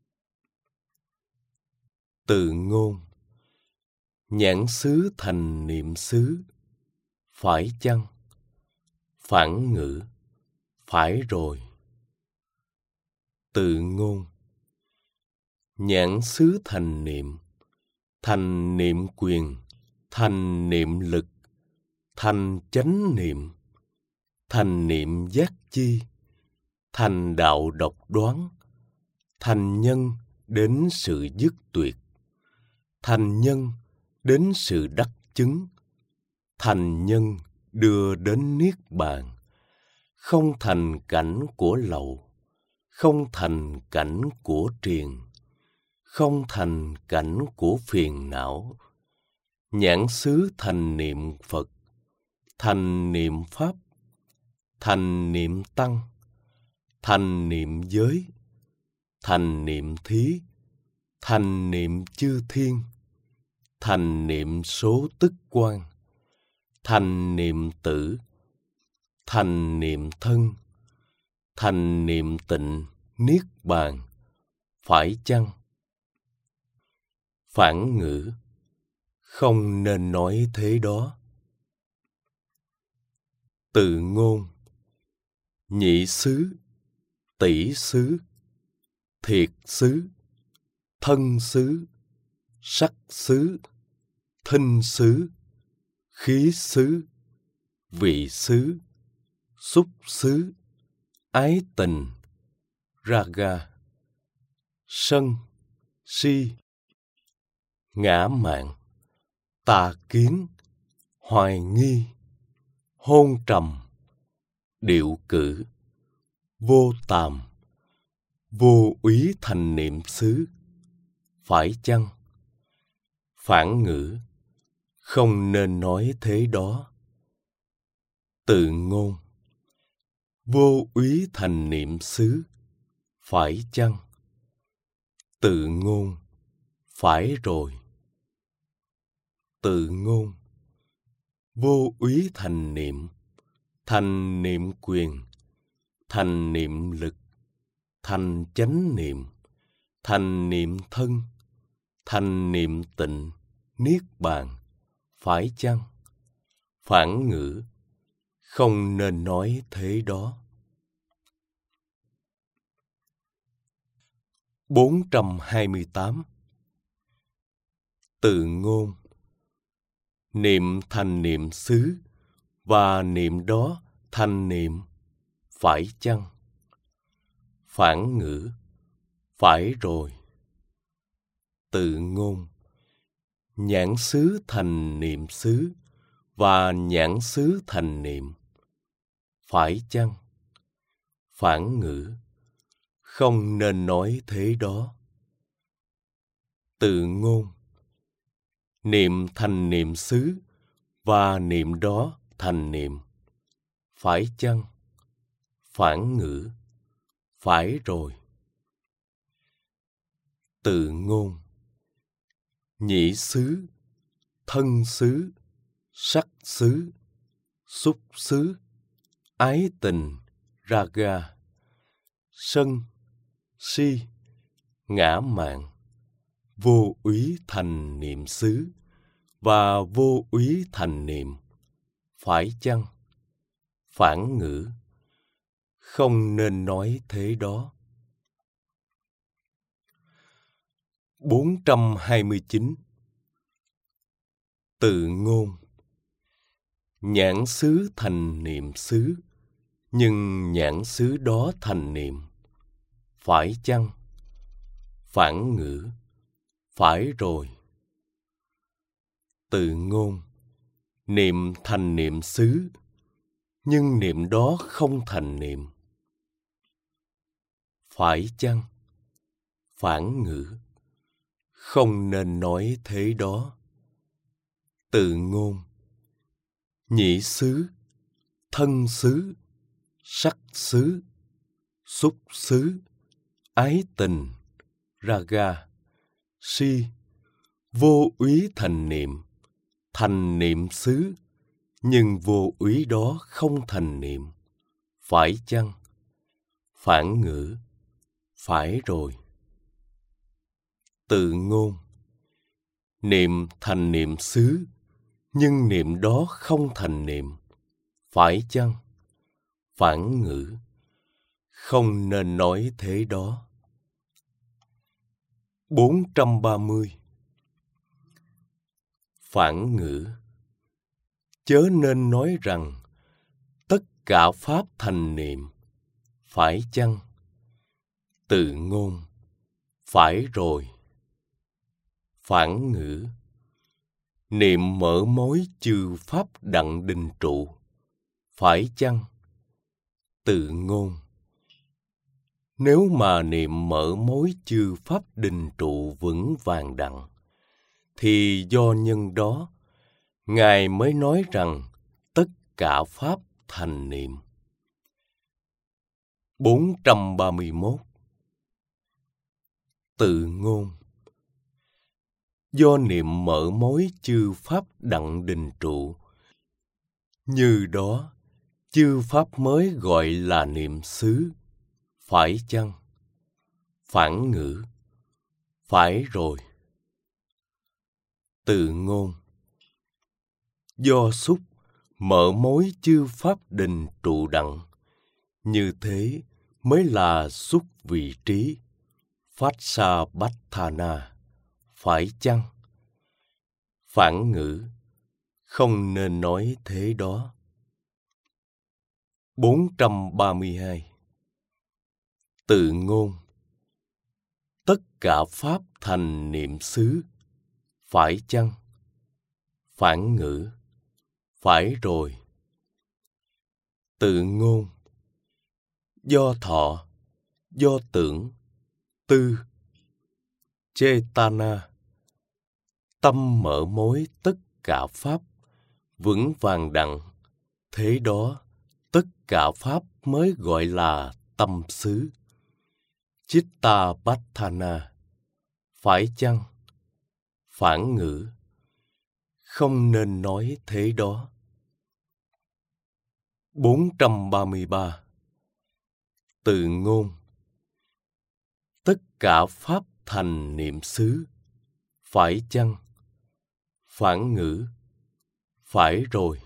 Từ ngôn, nhãn xứ thành niệm xứ, phải chăng? Phản ngữ, phải rồi. Từ ngôn, nhãn xứ thành niệm quyền, thành niệm lực, thành chánh niệm, thành niệm giác chi, thành đạo độc đoán, thành nhân đến sự dứt tuyệt, thành nhân đến sự đắc chứng, thành nhân đưa đến niết bàn, không thành cảnh của lậu, không thành cảnh của triền, không thành cảnh của phiền não. Nhãn xứ thành niệm Phật, thành niệm Pháp, thành niệm Tăng, thành niệm giới, thành niệm thí, thành niệm chư thiên, thành niệm số tức quan, thành niệm tử, thành niệm thân, thành niệm tịnh, niết bàn, phải chăng? Phản ngữ, không nên nói thế đó. Từ ngôn, nhị xứ, tỷ xứ, thiệt xứ, thân xứ, sắc xứ, thinh xứ, khí xứ, vị xứ, xúc xứ, ái tình, raga, sân, si, ngã mạn, tà kiến, hoài nghi, hôn trầm, điệu cử, vô tàm, vô úy thành niệm xứ, phải chăng? Phản ngữ, không nên nói thế đó. Từ ngôn, vô úy thành niệm xứ, phải chăng? Từ ngôn, phải rồi. Từ ngôn, vô úy thành niệm quyền, thành niệm lực, thành chánh niệm, thành niệm thân, thành niệm tịnh, niết bàn, phải chăng? Phản ngữ, không nên nói thế đó. 428. Từ ngôn, niệm thành niệm xứ và niệm đó thành niệm, phải chăng? Phản ngữ, phải rồi. Từ ngôn, nhãn xứ thành niệm xứ và nhãn xứ thành niệm, phải chăng? Phản ngữ, không nên nói thế đó. Từ ngôn, niệm thành niệm xứ và niệm đó thành niệm, phải chăng? Phản ngữ, phải rồi. Từ ngôn, nhĩ xứ, thân xứ, sắc xứ, xúc xứ, ái tình, raga, sân, si, ngã mạn, vô úy thành niệm xứ và vô úy thành niệm, phải chăng? Phản ngữ, không nên nói thế đó. 429. Từ ngôn, nhãn xứ thành niệm xứ, nhưng nhãn xứ đó thành niệm, phải chăng? Phản ngữ, phải rồi. Từ ngôn, niệm thành niệm xứ, nhưng niệm đó không thành niệm, phải chăng? Phản ngữ, không nên nói thế đó. Từ ngôn, nhĩ xứ, thân xứ, sắc xứ, xúc xứ, ái tình, raga, si, vô úy thành niệm xứ, nhưng vô úy đó không thành niệm. Phải chăng? Phản ngữ, phải rồi. Tự ngôn, niệm thành niệm xứ, nhưng niệm đó không thành niệm. Phải chăng? Phản ngữ, không nên nói thế đó. 430. Phản ngữ, chớ nên nói rằng tất cả pháp thành niệm. Phải chăng? Tự ngôn, phải rồi. Phản ngữ, niệm mở mối chư pháp đặng đình trụ. Phải chăng? Tự ngôn, nếu mà niệm mở mối chư pháp đình trụ vững vàng đặng, thì do nhân đó, Ngài mới nói rằng tất cả pháp thành niệm. 431. Tự ngôn, do niệm mở mối chư pháp đặng đình trụ, như đó chư pháp mới gọi là niệm xứ. Phải chăng? Phản ngữ, phải rồi. Tự ngôn, do xúc mở mối chư pháp đình trụ đặng, như thế mới là xúc vị trí, phát sa bát thana. Phải chăng? Phản ngữ, không nên nói thế đó. 432. Tự ngôn, tất cả pháp thành niệm xứ. Phải chăng? Phản ngữ, phải rồi. Tự ngôn, do thọ, do tưởng, tư, chetana, tâm mở mối tất cả pháp, vững vàng đặng, thế đó tất cả pháp mới gọi là tâm xứ. Chitta-patthana. Phải chăng? Phản ngữ, không nên nói thế đó. 433. Tự ngôn, tất cả pháp thành niệm xứ. Phải chăng? Phản ngữ, phải rồi.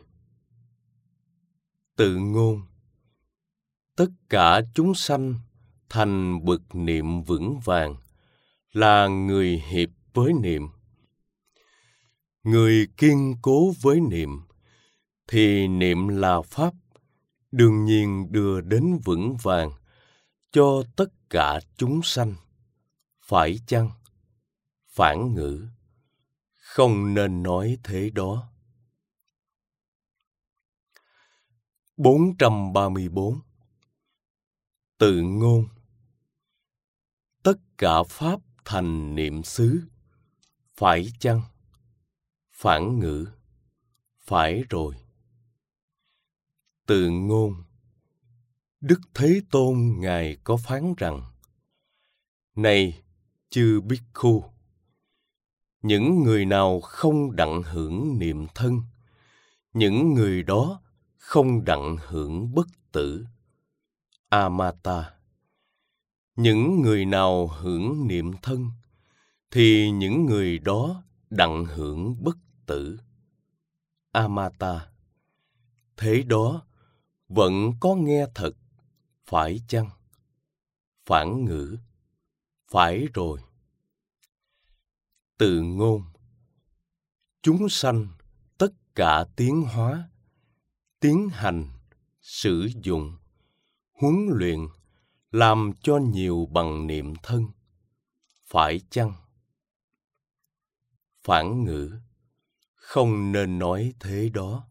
Tự ngôn, tất cả chúng sanh thành bậc niệm vững vàng, là người hiệp với niệm. Người kiên cố với niệm, thì niệm là pháp, đương nhiên đưa đến vững vàng cho tất cả chúng sanh. Phải chăng? Phản ngữ, không nên nói thế đó. 434. Tự ngôn, tất cả pháp thành niệm xứ. Phải chăng? Phản ngữ, phải rồi. Tự ngôn, Đức Thế Tôn Ngài có phán rằng: này chư Bhikkhu, những người nào không đặng hưởng niệm thân, những người đó không đặng hưởng bất tử. Amata. Những người nào hưởng niệm thân, thì những người đó đặng hưởng bất tử. Amata. Thế đó vẫn có nghe thật. Phải chăng? Phản ngữ, phải rồi. Tự ngôn, chúng sanh tất cả tiến hóa, tiến hành, sử dụng, huấn luyện, làm cho nhiều bằng niệm thân. Phải chăng? Phản ngữ, không nên nói thế đó.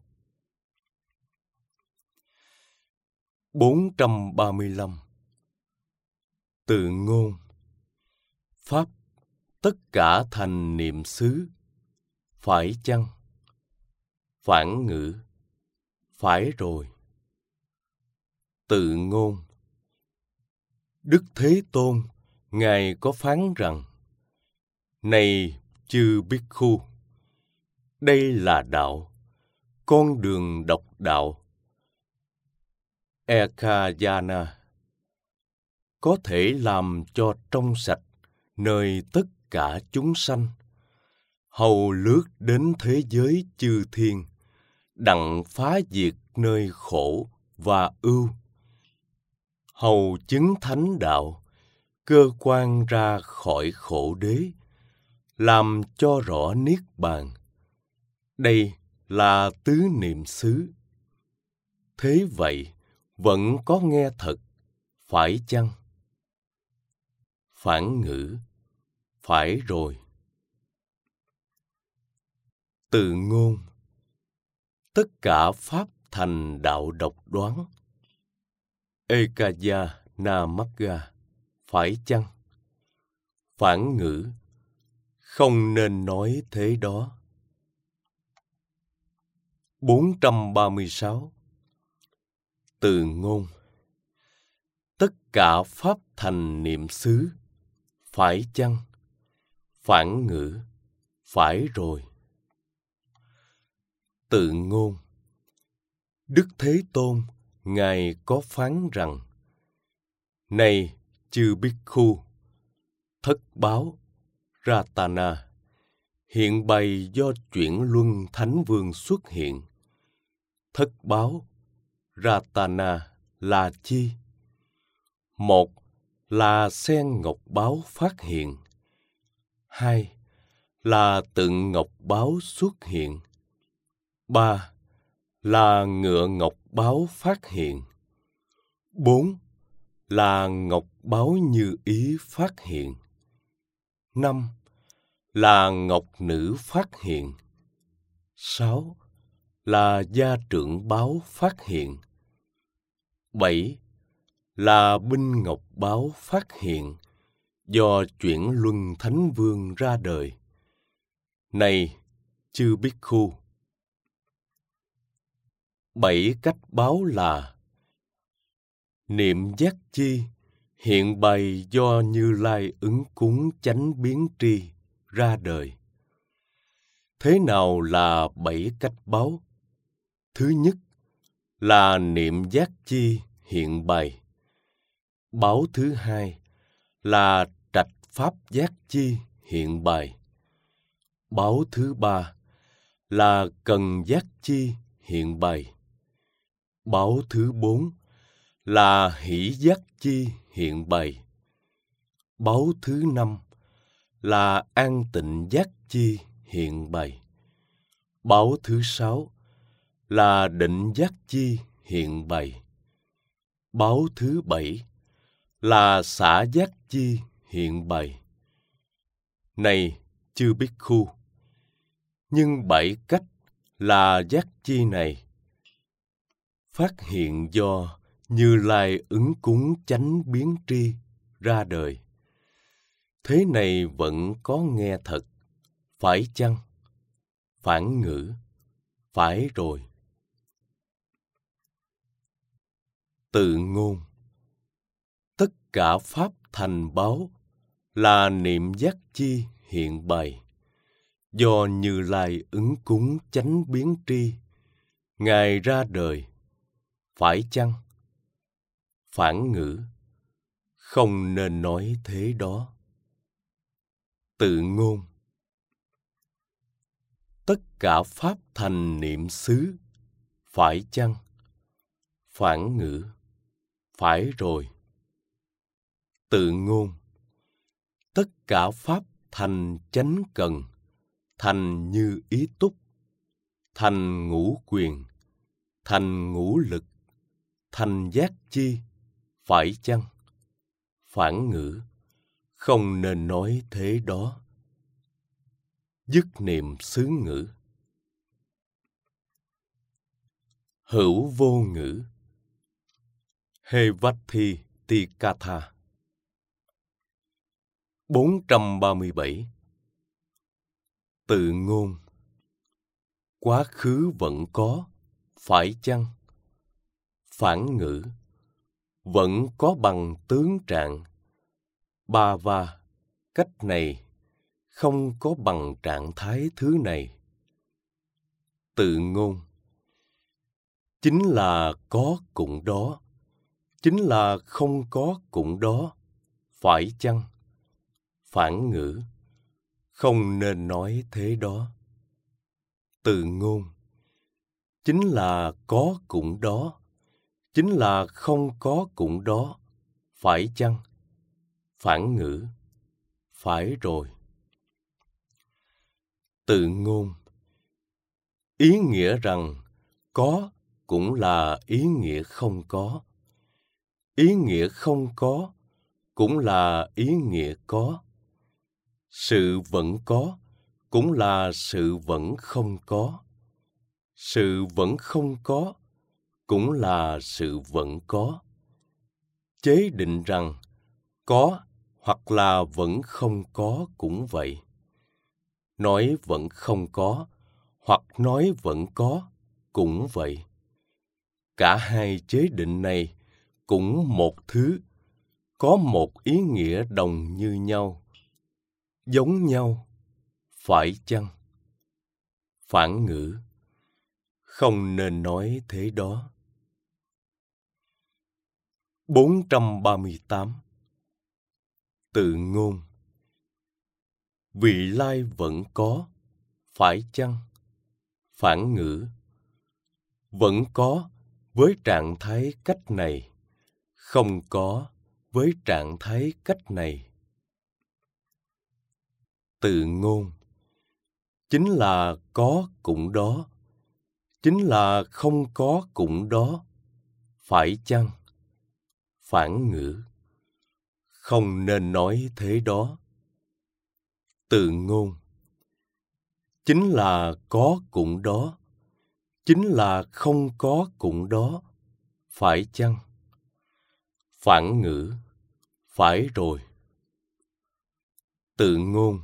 435. Tự ngôn, pháp tất cả thành niệm xứ. Phải chăng? Phản ngữ, phải rồi. Tự ngôn, Đức Thế Tôn Ngài có phán rằng: Này chư Bhikkhu, đây là đạo, con đường độc đạo. Ekayana có thể làm cho trong sạch nơi tất cả chúng sanh, hầu lướt đến thế giới chư thiên, đặng phá diệt nơi khổ và ưu, hầu chứng thánh đạo, cơ quan ra khỏi khổ đế, làm cho rõ niết bàn. Đây là tứ niệm xứ. Thế vậy, vẫn có nghe thật, phải chăng? Phản ngữ: phải rồi. Từ ngôn: tất cả pháp thành đạo độc đoán. Ekaya Namagga: phải chăng? Phản ngữ: không nên nói thế đó. 436. Từ ngôn: tất cả pháp thành niệm xứ. Phải chăng? Phản ngữ: phải rồi. Từ ngôn: Đức Thế Tôn, Ngài có phán rằng: Này chư Bhikkhu, thất báo Ratana hiện bày do chuyển luân Thánh Vương xuất hiện. Thất báo Ratana là chi? Một là sen ngọc báo phát hiện. Hai là tượng ngọc báo xuất hiện. Ba là ngựa ngọc báo phát hiện. Bốn là ngọc báo như ý phát hiện. Năm là ngọc nữ phát hiện. Sáu là gia trưởng báo phát hiện. Bảy là binh ngọc báo phát hiện, do chuyển luân Thánh Vương ra đời. Này chư Bhikkhu, 7 cách báo là: niệm giác chi hiện bày do Như Lai ứng cúng chánh biến tri ra đời. Thế nào là 7 cách báo? Thứ nhất là niệm giác chi hiện bày. Báo thứ hai là trạch pháp giác chi hiện bày. Báo thứ ba là cần giác chi hiện bày. Báo thứ bốn là hỷ giác chi hiện bày. Báo thứ năm là an tịnh giác chi hiện bày. Báo thứ sáu là định giác chi hiện bày. Báo thứ bảy là xả giác chi hiện bày. Này chư Bhikkhu, nhưng 7 cách là giác chi này phát hiện do Như Lai ứng cúng chánh biến tri ra đời. Thế này vẫn có nghe thật, phải chăng? Phản ngữ: phải rồi. Từ ngôn: tất cả pháp thành báo là niệm giác chi hiện bày, do Như Lai ứng cúng chánh biến tri, Ngài ra đời. Phải chăng? Phản ngữ: không nên nói thế đó. Từ ngôn: tất cả pháp thành niệm xứ. Phải chăng? Phản ngữ: phải rồi. Từ ngôn: tất cả pháp thành chánh cần, thành như ý túc, thành ngũ quyền, thành ngũ lực, thành giác chi. Phải chăng? Phản ngữ: không nên nói thế đó. Dứt niệm xứ ngữ. Hữu vô ngữ. Hevati Tikatha. 437. Từ ngôn: quá khứ vẫn có. Phải chăng? Phản ngữ: vẫn có bằng tướng trạng. Bhava, cách này, không có bằng trạng thái thứ này. Tự ngôn, chính là có cũng đó, chính là không có cũng đó, phải chăng? Phản ngữ, không nên nói thế đó. Tự ngôn, chính là có cũng đó, chính là không có cũng đó, phải chăng? Phản ngữ, phải rồi. Tự ngôn, ý nghĩa rằng có cũng là ý nghĩa không có, ý nghĩa không có cũng là ý nghĩa có, sự vẫn có cũng là sự vẫn không có, sự vẫn không có cũng là sự vẫn có. Chế định rằng có hoặc là vẫn không có cũng vậy. Nói vẫn không có hoặc nói vẫn có cũng vậy. Cả hai chế định này cũng một thứ, có một ý nghĩa đồng như nhau, giống nhau, phải chăng? Phản ngữ, không nên nói thế đó. 438. Tự ngôn, vị lai vẫn có, phải chăng? Phản ngữ, vẫn có với trạng thái cách này, không có với trạng thái cách này. Tự ngôn, chính là có cũng đó, chính là không có cũng đó, phải chăng? Phản ngữ, không nên nói thế đó. Tự ngôn, chính là có cũng đó, chính là không có cũng đó, phải chăng? Phản ngữ, phải rồi. Tự ngôn,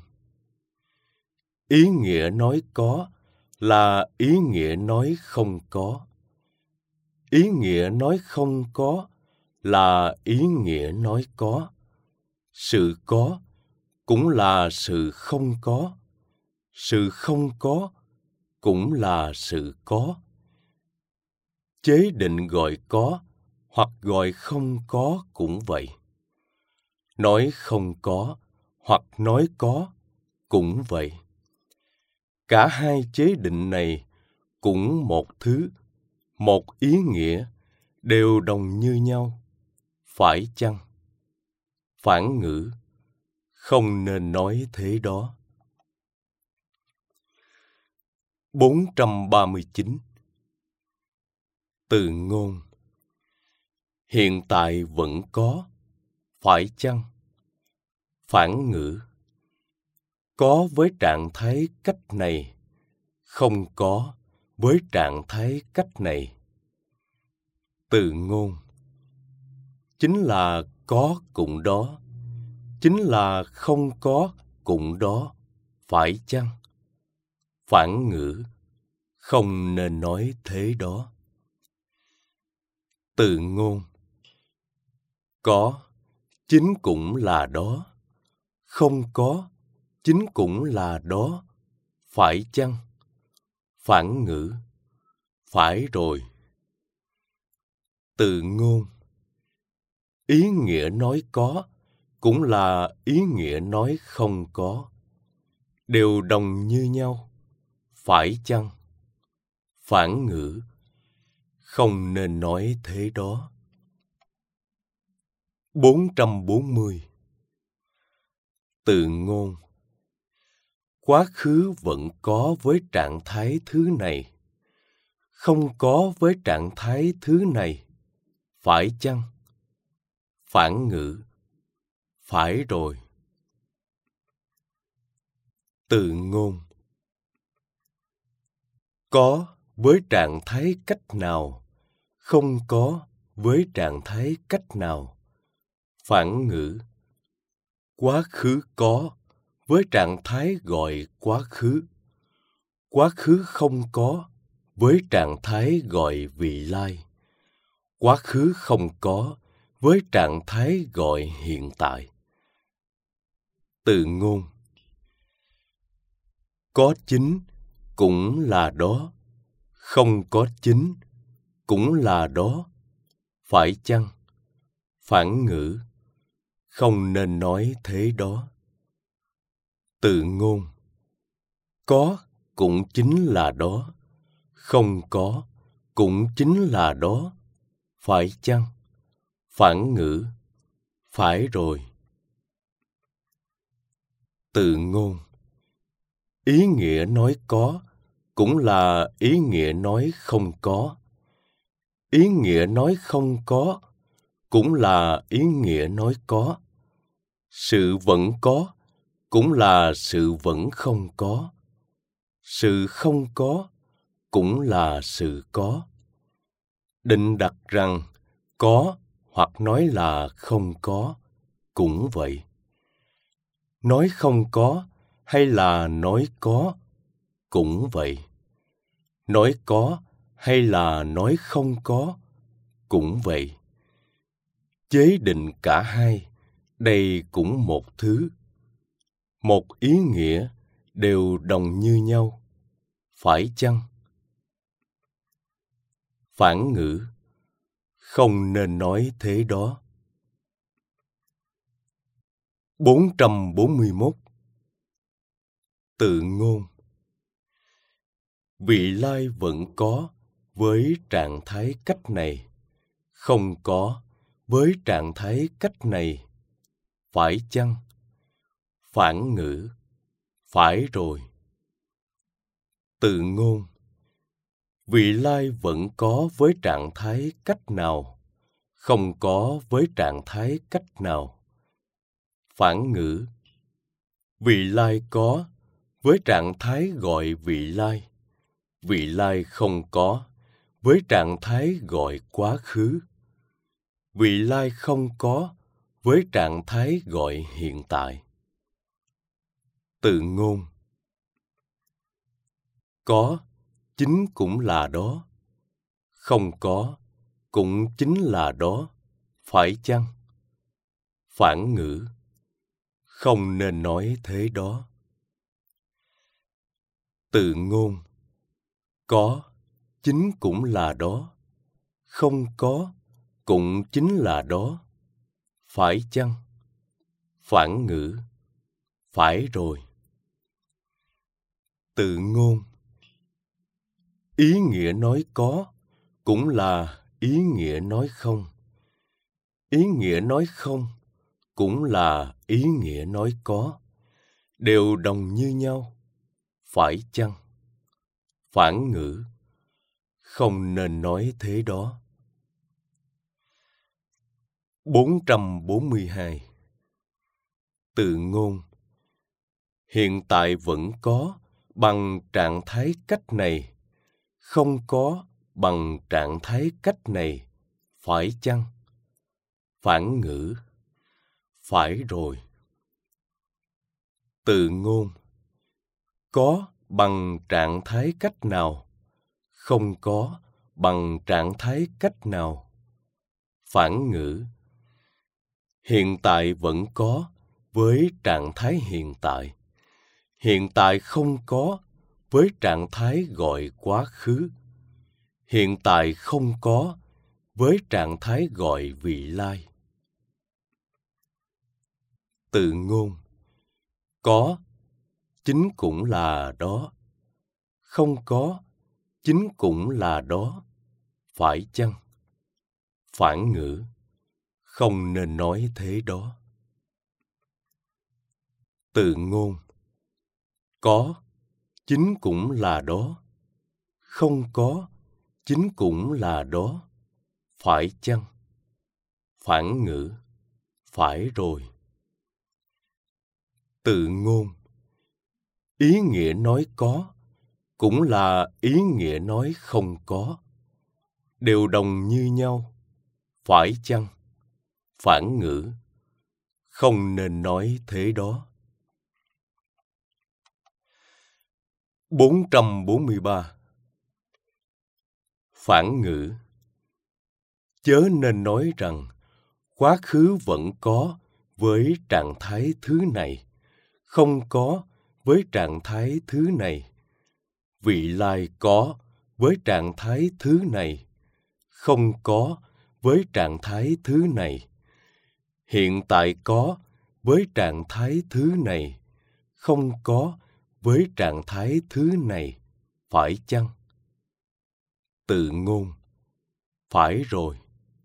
ý nghĩa nói có là ý nghĩa nói không có, ý nghĩa nói không có là ý nghĩa nói có, sự có cũng là sự không có, sự không có cũng là sự có. Chế định gọi có hoặc gọi không có cũng vậy. Nói không có hoặc nói có cũng vậy. Cả hai chế định này cũng một thứ, một ý nghĩa, đều đồng như nhau, phải chăng? Phản ngữ, không nên nói thế đó. 439. Tự ngôn, hiện tại vẫn có, phải chăng? Phản ngữ, có với trạng thái cách này, không có với trạng thái cách này. Tự ngôn, chính là có cũng đó, chính là không có cũng đó, phải chăng? Phản ngữ, không nên nói thế đó. Tự ngôn, có chính cũng là đó, không có chính cũng là đó, phải chăng? Phản ngữ, phải rồi. Tự ngôn, ý nghĩa nói có cũng là ý nghĩa nói không có, đều đồng như nhau, phải chăng? Phản ngữ, không nên nói thế đó. 440. Tự ngôn, quá khứ vẫn có với trạng thái thứ này, không có với trạng thái thứ này, phải chăng? Phản ngữ, phải rồi. Tự ngôn, có với trạng thái cách nào, không có với trạng thái cách nào. Phản ngữ, quá khứ có với trạng thái gọi quá khứ, quá khứ không có với trạng thái gọi vị lai, quá khứ không có với trạng thái gọi hiện tại. Từ ngôn. Có chính cũng là đó, không có chính cũng là đó, phải chăng? Phản ngữ. Không nên nói thế đó. Từ ngôn. Có cũng chính là đó, không có cũng chính là đó, phải chăng? Phản ngữ. Phải rồi. Từ ngôn. Ý nghĩa nói có cũng là ý nghĩa nói không có. Ý nghĩa nói không có cũng là ý nghĩa nói có. Sự vẫn có cũng là sự vẫn không có. Sự không có cũng là sự có. Định đặt rằng có hoặc nói là không có cũng vậy. Nói không có hay là nói có cũng vậy. Nói có hay là nói không có cũng vậy. Chế định cả hai, đây cũng một thứ. Một ý nghĩa đều đồng như nhau, phải chăng? Phản ngữ. Không nên nói thế đó. 441. Tự ngôn. Vị lai vẫn có với trạng thái cách này, không có với trạng thái cách này, phải chăng? Phản ngữ. Phải rồi. Tự ngôn. Vị lai vẫn có với trạng thái cách nào, không có với trạng thái cách nào. Phản ngữ. Vị lai có với trạng thái gọi vị lai. Vị lai không có với trạng thái gọi quá khứ. Vị lai không có với trạng thái gọi hiện tại. Tự ngôn. Có chính cũng là đó, không có cũng chính là đó, phải chăng? Phản ngữ. Không nên nói thế đó. Tự ngôn. Có chính cũng là đó, không có cũng chính là đó, phải chăng? Phản ngữ. Phải rồi. Tự ngôn. Ý nghĩa nói có cũng là ý nghĩa nói không. Ý nghĩa nói không cũng là ý nghĩa nói có, đều đồng như nhau, phải chăng? Phản ngữ. Không nên nói thế đó. 442. Tự ngôn. Hiện tại vẫn có bằng trạng thái cách này, không có bằng trạng thái cách này, phải chăng? Phản ngữ. Phải rồi. Tự ngôn. Có bằng trạng thái cách nào, không có bằng trạng thái cách nào. Phản ngữ. Hiện tại vẫn có với trạng thái hiện tại. Hiện tại không có với trạng thái gọi quá khứ. Hiện tại không có với trạng thái gọi vị lai. Tự ngôn. Có chính cũng là đó, không có chính cũng là đó, phải chăng? Phản ngữ. Không nên nói thế đó. Tự ngôn. Có chính cũng là đó, không có chính cũng là đó, phải chăng? Phản ngữ. Phải rồi. Tự ngôn. Ý nghĩa nói có cũng là ý nghĩa nói không có, đều đồng như nhau, phải chăng? Phản ngữ. Không nên nói thế đó. 443. Phản ngữ. Chớ nên nói rằng quá khứ vẫn có với trạng thái thứ này, không có với trạng thái thứ này. Vị lai có với trạng thái thứ này, không có với trạng thái thứ này. Hiện tại có với trạng thái thứ này, không có với trạng thái thứ này, phải chăng? Tự ngôn: phải rồi.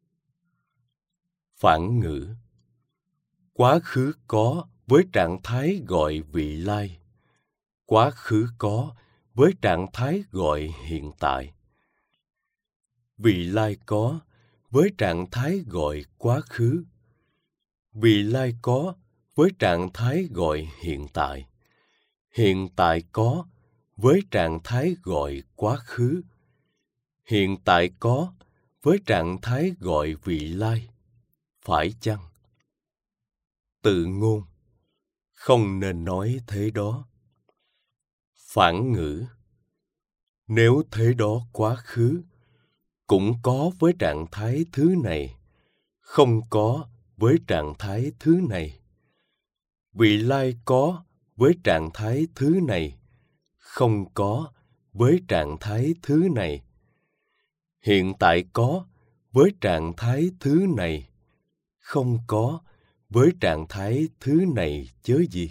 Phản ngữ: quá khứ có với trạng thái gọi vị lai, quá khứ có với trạng thái gọi hiện tại. Vị lai có với trạng thái gọi quá khứ, vị lai có với trạng thái gọi hiện tại có với trạng thái gọi quá khứ, hiện tại có với trạng thái gọi vị lai, phải chăng? Tự ngôn: không nên nói thế đó. Phản ngữ: nếu thế đó quá khứ cũng có với trạng thái thứ này, không có với trạng thái thứ này. Vị lai có với trạng thái thứ này, không có với trạng thái thứ này. Hiện tại có với trạng thái thứ này, không có với trạng thái thứ này chớ gì.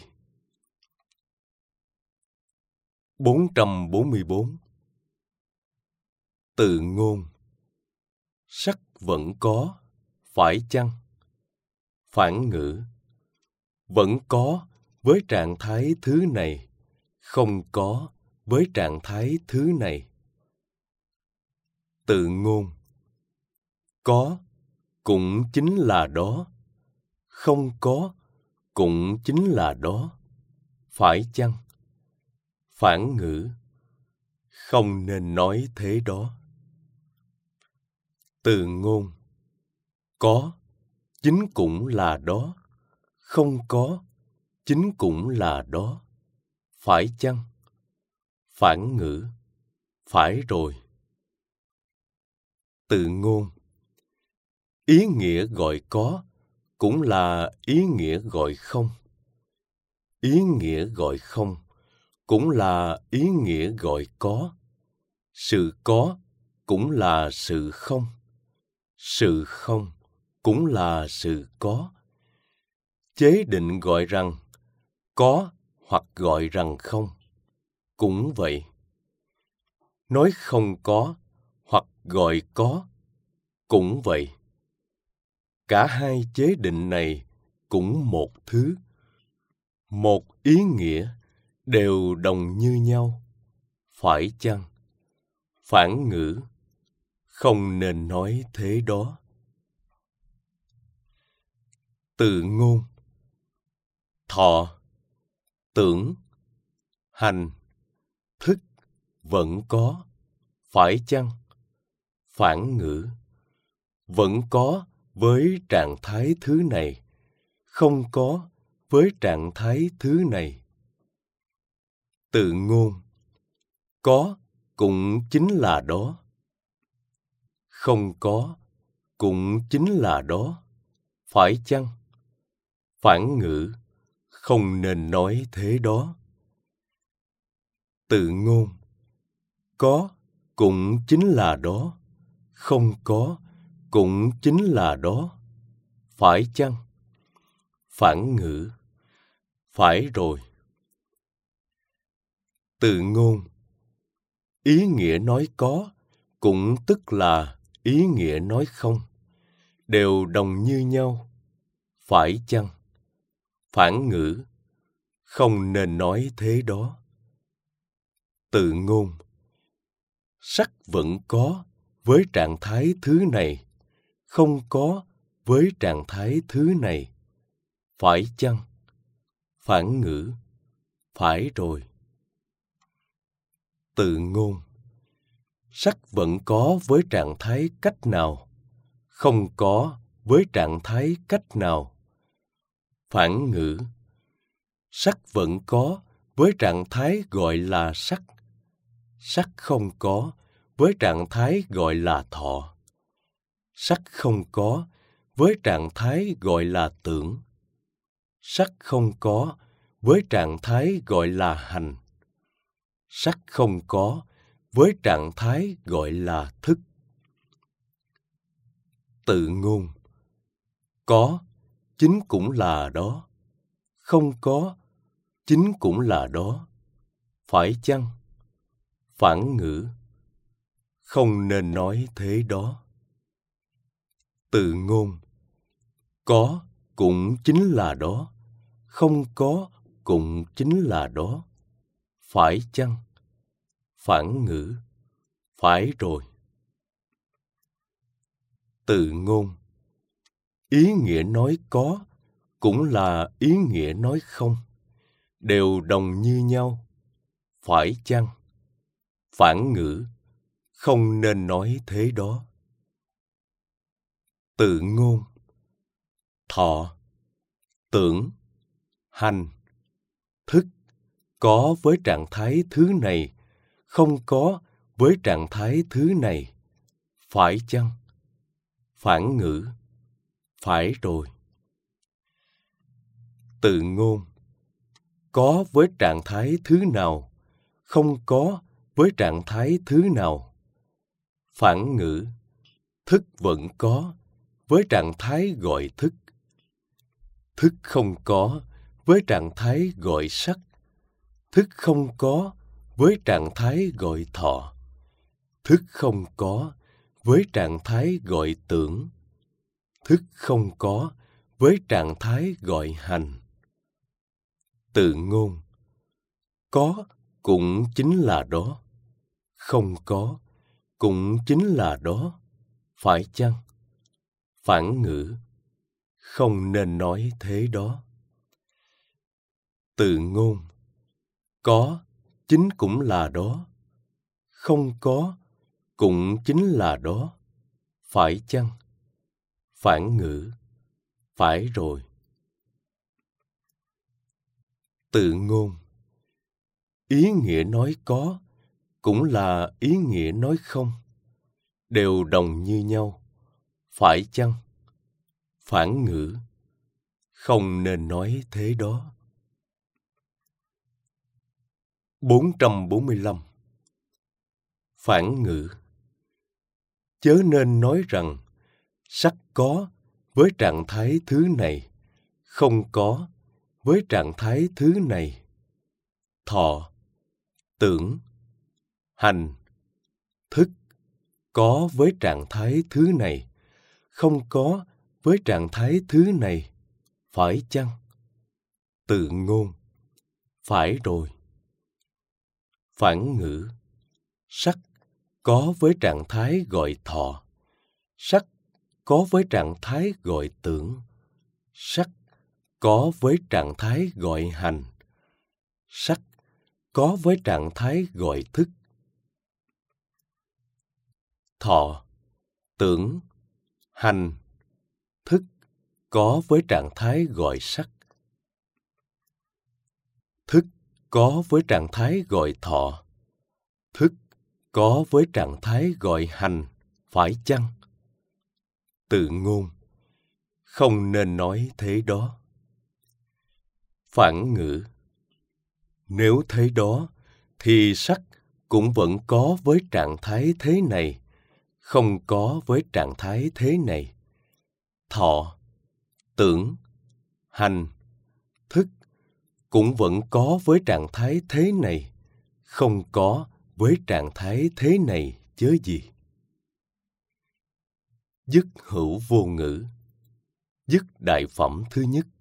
444. Tự ngôn: sắc vẫn có, phải chăng? Phản ngữ: vẫn có với trạng thái thứ này, không có với trạng thái thứ này. Tự ngôn: có cũng chính là đó, không có cũng chính là đó, phải chăng? Phản ngữ: không nên nói thế đó. Tự ngôn: có chính cũng là đó, không có chính cũng là đó, phải chăng? Phản ngữ: phải rồi. Tự ngôn: ý nghĩa gọi có cũng là ý nghĩa gọi không. Ý nghĩa gọi không cũng là ý nghĩa gọi có. Sự có cũng là sự không. Sự không cũng là sự có. Chế định gọi rằng có hoặc gọi rằng không cũng vậy. Nói không có hoặc gọi có cũng vậy. Cả hai chế định này cũng một thứ, một ý nghĩa, đều đồng như nhau, phải chăng? Phản ngữ: không nên nói thế đó. Tự ngôn: thọ, tưởng, hành, thức vẫn có, phải chăng? Phản ngữ: vẫn có với trạng thái thứ này, không có với trạng thái thứ này. Tự ngôn: có cũng chính là đó, không có cũng chính là đó, phải chăng? Phản ngữ: không nên nói thế đó. Tự ngôn: có cũng chính là đó, không có cũng chính là đó, phải chăng? Phản ngữ: phải rồi. Tự ngôn: ý nghĩa nói có cũng tức là ý nghĩa nói không, đều đồng như nhau, phải chăng? Phản ngữ: không nên nói thế đó. Tự ngôn: sắc vẫn có với trạng thái thứ này, không có với trạng thái thứ này, phải chăng? Phản ngữ: phải rồi. Tự ngôn: sắc vẫn có với trạng thái cách nào, không có với trạng thái cách nào. Phản ngữ: sắc vẫn có với trạng thái gọi là sắc, sắc không có với trạng thái gọi là thọ, sắc không có với trạng thái gọi là tưởng, sắc không có với trạng thái gọi là hành. Sắc không có với trạng thái gọi là thức. Tự ngôn. Có chính cũng là đó, không có chính cũng là đó. Phải chăng? Phản ngữ. Không nên nói thế đó. Tự ngôn. Có cũng chính là đó, không có cũng chính là đó. Phải chăng? Phản ngữ. Phải rồi. Tự ngôn. Ý nghĩa nói có cũng là ý nghĩa nói không, đều đồng như nhau. Phải chăng? Phản ngữ. Không nên nói thế đó. Tự ngôn. Thọ, tưởng, hành, thức có với trạng thái thứ này, không có với trạng thái thứ này. Phải chăng? Phản ngữ. Phải rồi. Tự ngôn. Có với trạng thái thứ nào, không có với trạng thái thứ nào. Phản ngữ. Thức vẫn có với trạng thái gọi thức. Thức không có với trạng thái gọi sắc. Thức không có với trạng thái gọi thọ. Thức không có với trạng thái gọi tưởng. Thức không có với trạng thái gọi hành. Tự ngôn. Có cũng chính là đó, không có cũng chính là đó. Phải chăng? Phản ngữ. Không nên nói thế đó. Tự ngôn. Có chính cũng là đó, không có cũng chính là đó. Phải chăng? Phản ngữ. Phải rồi. Tự ngôn. Ý nghĩa nói có cũng là ý nghĩa nói không, đều đồng như nhau. Phải chăng? Phản ngữ. Không nên nói thế đó. 445. Phản ngữ. Chớ nên nói rằng sắc có với trạng thái thứ này, không có với trạng thái thứ này. Thọ, tưởng, hành, thức có với trạng thái thứ này, không có với trạng thái thứ này. Phải chăng? Tự ngôn. Phải rồi. Phản ngữ. Sắc có với trạng thái gọi thọ. Sắc có với trạng thái gọi tưởng. Sắc có với trạng thái gọi hành. Sắc có với trạng thái gọi thức. Thọ, tưởng, hành, thức có với trạng thái gọi sắc. Thức có với trạng thái gọi thọ. Thức có với trạng thái gọi hành. Phải chăng? Tự ngôn. Không nên nói thế đó. Phản ngữ. Nếu thế đó, thì sắc cũng vẫn có với trạng thái thế này, không có với trạng thái thế này. Thọ, tưởng, hành, thức cũng vẫn có với trạng thái thế này, không có với trạng thái thế này chớ gì. Dứt hữu vô ngữ. Dứt đại phẩm thứ nhất.